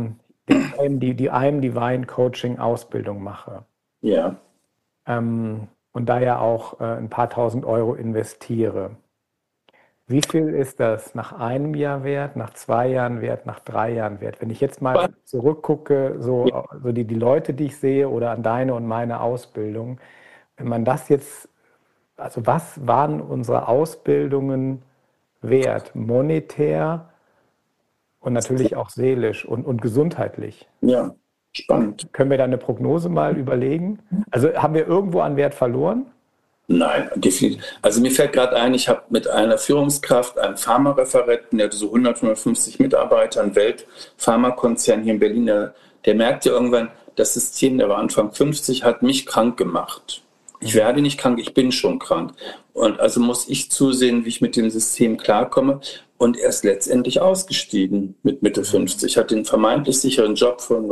die IM Divine Coaching Ausbildung mache, ja, und da ja auch ein paar tausend Euro investiere, wie viel ist das nach einem Jahr wert, nach 2 Jahren wert, nach 3 Jahren wert? Wenn ich jetzt mal zurückgucke, so die Leute, die ich sehe, oder an deine und meine Ausbildung, wenn man das jetzt, also was waren unsere Ausbildungen wert, monetär und natürlich auch seelisch und gesundheitlich? Ja, spannend. Können wir da eine Prognose mal überlegen? Also haben wir irgendwo an Wert verloren? Nein, definitiv. Also mir fällt gerade ein, ich habe mit einer Führungskraft, einem Pharmareferenten, der hatte so 150 Mitarbeiter, ein Weltpharmakonzern hier in Berlin, der merkte irgendwann, das System, der war Anfang 50, hat mich krank gemacht. Ich werde nicht krank, ich bin schon krank. Und also muss ich zusehen, wie ich mit dem System klarkomme. Und er ist letztendlich ausgestiegen mit Mitte 50. Hat den vermeintlich sicheren Job von,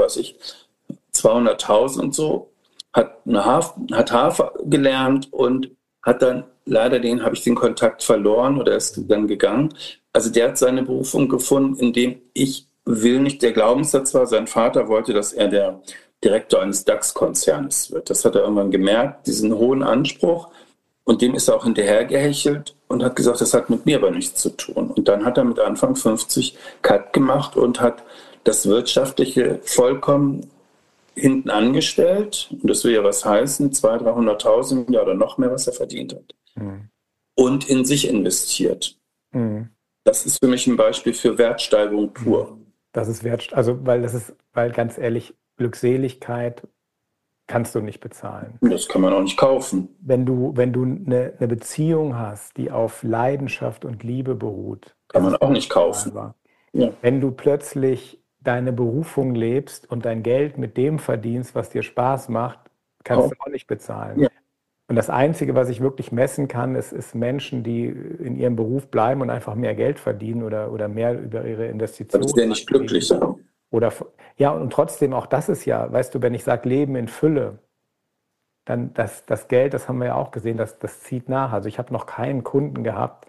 200.000 und so. Hat Hafer gelernt und hat dann, leider habe ich den Kontakt verloren oder ist dann gegangen. Also der hat seine Berufung gefunden, indem der Glaubenssatz war, sein Vater wollte, dass er der Direktor eines DAX-Konzerns wird. Das hat er irgendwann gemerkt, diesen hohen Anspruch. Und dem ist er auch hinterhergehechelt und hat gesagt, das hat mit mir aber nichts zu tun. Und dann hat er mit Anfang 50 Cut gemacht und hat das Wirtschaftliche vollkommen hinten angestellt, und das will ja was heißen, 200.000, 300.000 im Jahr oder noch mehr, was er verdient hat, und in sich investiert. Das ist für mich ein Beispiel für Wertsteigerung pur. Das ist weil ganz ehrlich, Glückseligkeit kannst du nicht bezahlen. Das kann man auch nicht kaufen. Wenn du eine Beziehung hast, die auf Leidenschaft und Liebe beruht, kann man auch nicht kaufen. Ja. Wenn du plötzlich deine Berufung lebst und dein Geld mit dem verdienst, was dir Spaß macht, kannst du auch nicht bezahlen. Ja. Und das Einzige, was ich wirklich messen kann, ist Menschen, die in ihrem Beruf bleiben und einfach mehr Geld verdienen oder mehr über ihre Investitionen. Das ist ja nicht glücklich sein. Ja, und trotzdem, auch das ist ja, weißt du, wenn ich sage Leben in Fülle, dann das Geld, das haben wir ja auch gesehen, das zieht nach. Also ich habe noch keinen Kunden gehabt,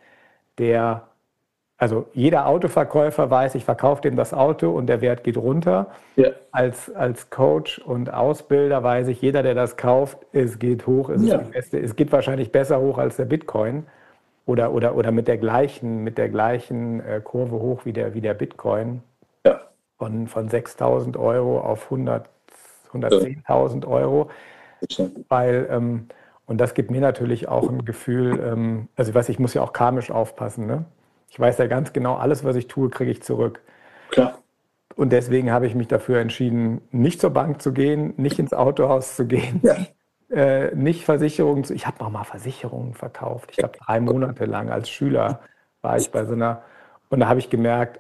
also jeder Autoverkäufer weiß, ich verkaufe dem das Auto und der Wert geht runter. Ja. Als Coach und Ausbilder weiß ich, jeder, der das kauft, es geht hoch, es ist die beste. Es geht wahrscheinlich besser hoch als der Bitcoin oder mit der gleichen Kurve hoch wie der Bitcoin. Ja. Von 6.000 Euro auf 110.000 Euro. Weil, und das gibt mir natürlich auch ein Gefühl, ich muss ja auch karmisch aufpassen, ne? Ich weiß ja ganz genau, alles, was ich tue, kriege ich zurück. Klar. Und deswegen habe ich mich dafür entschieden, nicht zur Bank zu gehen, nicht ins Autohaus zu gehen, nicht Versicherungen ich habe noch mal Versicherungen verkauft. Ich glaube, 3 Monate lang als Schüler war ich bei so einer, und da habe ich gemerkt,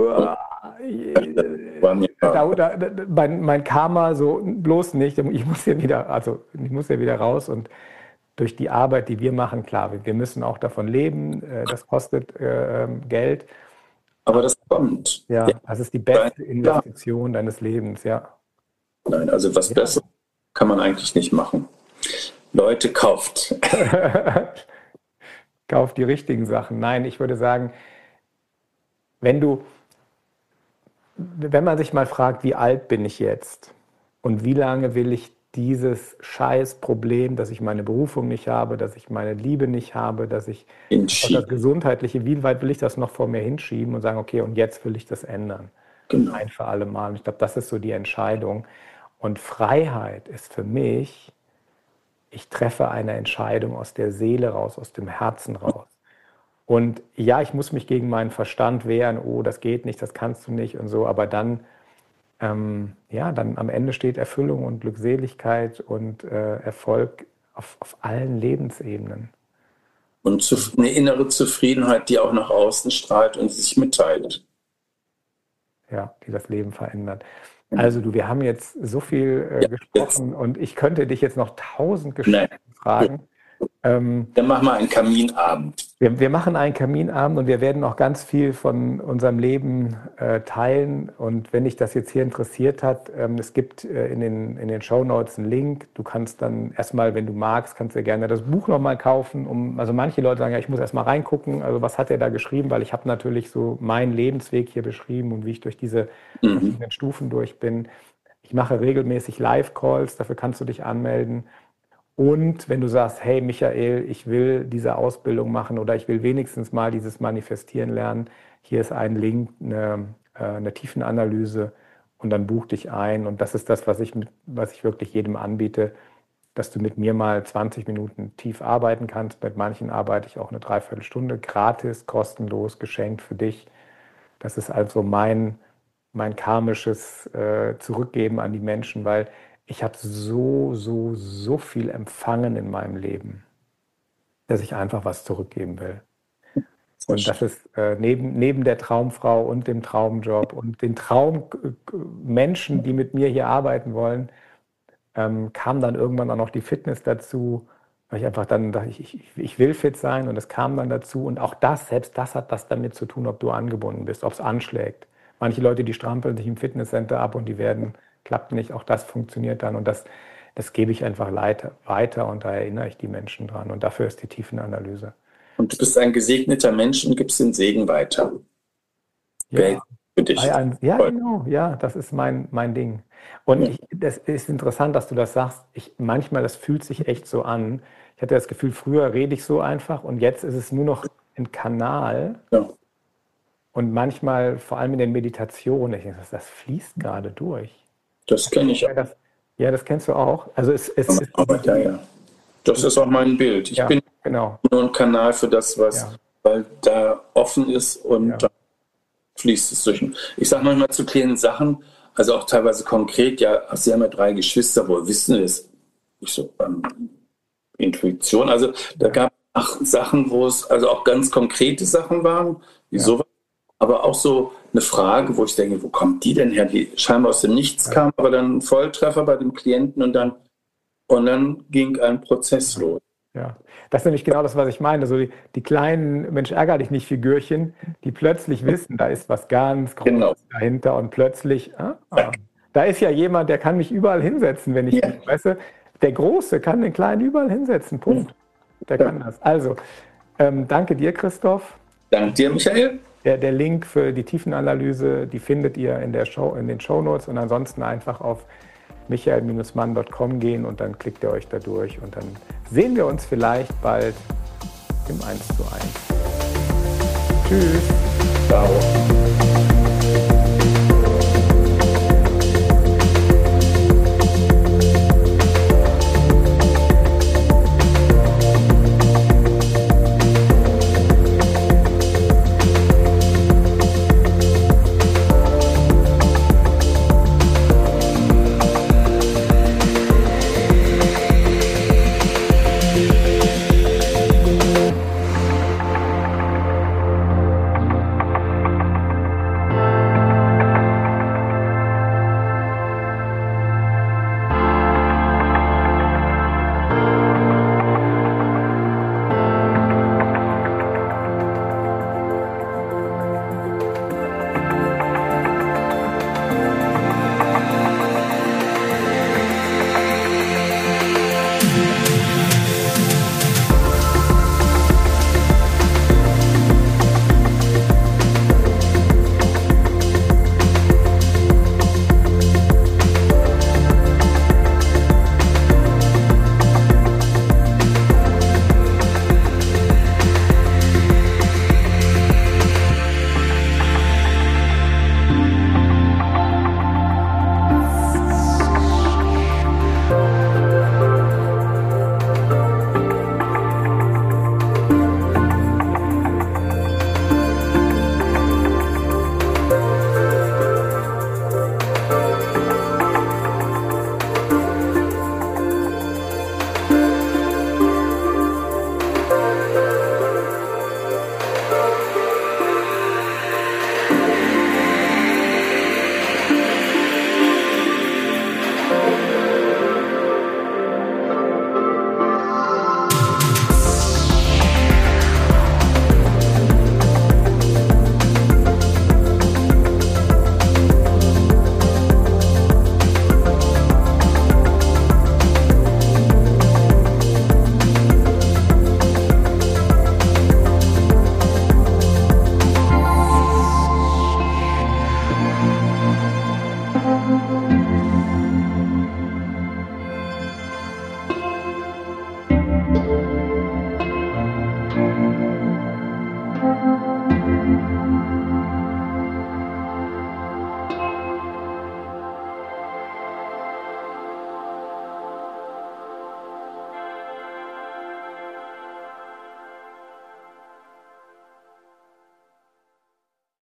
mein Karma so, bloß nicht, ich muss ja wieder raus und durch die Arbeit, die wir machen, klar, wir müssen auch davon leben, das kostet Geld. Aber das kommt. Ja, das ist die beste Investition deines Lebens, ja. Nein, also was Besseres kann man eigentlich nicht machen. Leute, kauft. Kauft die richtigen Sachen. Nein, ich würde sagen, wenn man sich mal fragt, wie alt bin ich jetzt und wie lange will ich dieses Scheißproblem, dass ich meine Berufung nicht habe, dass ich meine Liebe nicht habe, dass ich das Gesundheitliche, wie weit will ich das noch vor mir hinschieben und sagen, okay, und jetzt will ich das ändern. Genau. Ein für alle Mal. Und ich glaube, das ist so die Entscheidung. Und Freiheit ist für mich, ich treffe eine Entscheidung aus der Seele raus, aus dem Herzen raus. Und ja, ich muss mich gegen meinen Verstand wehren, oh, das geht nicht, das kannst du nicht und so, aber dann dann am Ende steht Erfüllung und Glückseligkeit und Erfolg auf allen Lebensebenen. Und eine innere Zufriedenheit, die auch nach außen strahlt und sich mitteilt. Ja, die das Leben verändert. Also wir haben jetzt so viel gesprochen und ich könnte dich jetzt noch 1000 Geschichten fragen. Dann machen wir einen Kaminabend. Wir machen einen Kaminabend und wir werden auch ganz viel von unserem Leben teilen. Und wenn dich das jetzt hier interessiert hat, es gibt in den Shownotes einen Link. Du kannst dann erstmal, wenn du magst, kannst du gerne das Buch nochmal kaufen. Also manche Leute sagen, ja, ich muss erstmal reingucken, also was hat er da geschrieben, weil ich habe natürlich so meinen Lebensweg hier beschrieben und wie ich durch diese verschiedenen Stufen durch bin. Ich mache regelmäßig Live-Calls, dafür kannst du dich anmelden. Und wenn du sagst, hey Michael, ich will diese Ausbildung machen oder ich will wenigstens mal dieses Manifestieren lernen, hier ist ein Link, eine Tiefenanalyse und dann buch dich ein. Und das ist das, was ich wirklich jedem anbiete, dass du mit mir mal 20 Minuten tief arbeiten kannst. Mit manchen arbeite ich auch eine Dreiviertelstunde, gratis, kostenlos, geschenkt für dich. Das ist also mein karmisches Zurückgeben an die Menschen, weil ich habe so viel empfangen in meinem Leben, dass ich einfach was zurückgeben will. Und das ist neben der Traumfrau und dem Traumjob und den Traummenschen, die mit mir hier arbeiten wollen, kam dann irgendwann auch noch die Fitness dazu, weil ich einfach dann dachte, ich will fit sein und es kam dann dazu. Und auch selbst das hat was damit zu tun, ob du angebunden bist, ob es anschlägt. Manche Leute, die strampeln sich im Fitnesscenter ab und klappt nicht, auch das funktioniert dann und das gebe ich einfach weiter und da erinnere ich die Menschen dran und dafür ist die Tiefenanalyse. Und du bist ein gesegneter Mensch und gibst den Segen weiter. Ja, für dich. Genau, das ist mein Ding. Und das ist interessant, dass du das sagst. Manchmal, das fühlt sich echt so an. Ich hatte das Gefühl, früher rede ich so einfach und jetzt ist es nur noch ein Kanal. Ja. Und manchmal, vor allem in den Meditationen, ich denke, das fließt gerade durch. Das kenne ich auch. Ja, das kennst du auch. Also es ist Ja. Das ist auch mein Bild. Ich bin nur ein Kanal für das, was weil da offen ist und dann fließt es durch. Ich sage manchmal zu kleinen Sachen, also auch teilweise konkret, ja, Sie haben ja 3 Geschwister, woher wissen Sie das? Ich so, Intuition. Also da gab es Sachen, wo es also auch ganz konkrete Sachen waren, wie sowas, aber auch so eine Frage, wo ich denke, wo kommt die denn her? Die scheinbar aus dem Nichts kam, aber dann ein Volltreffer bei dem Klienten und dann ging ein Prozess los. Ja, das ist nämlich genau das, was ich meine. So die kleinen, Mensch, ärger dich nicht Figürchen, die plötzlich wissen, da ist was ganz Großes dahinter und plötzlich, da ist ja jemand, der kann mich überall hinsetzen, wenn ich, weißt du, der Große kann den Kleinen überall hinsetzen, Punkt. Der kann das. Also, danke dir, Christoph. Danke dir, Michael. Der Link für die Tiefenanalyse, die findet ihr in den Shownotes und ansonsten einfach auf michael-mann.com gehen und dann klickt ihr euch da durch und dann sehen wir uns vielleicht bald im 1:1. Tschüss. Ciao.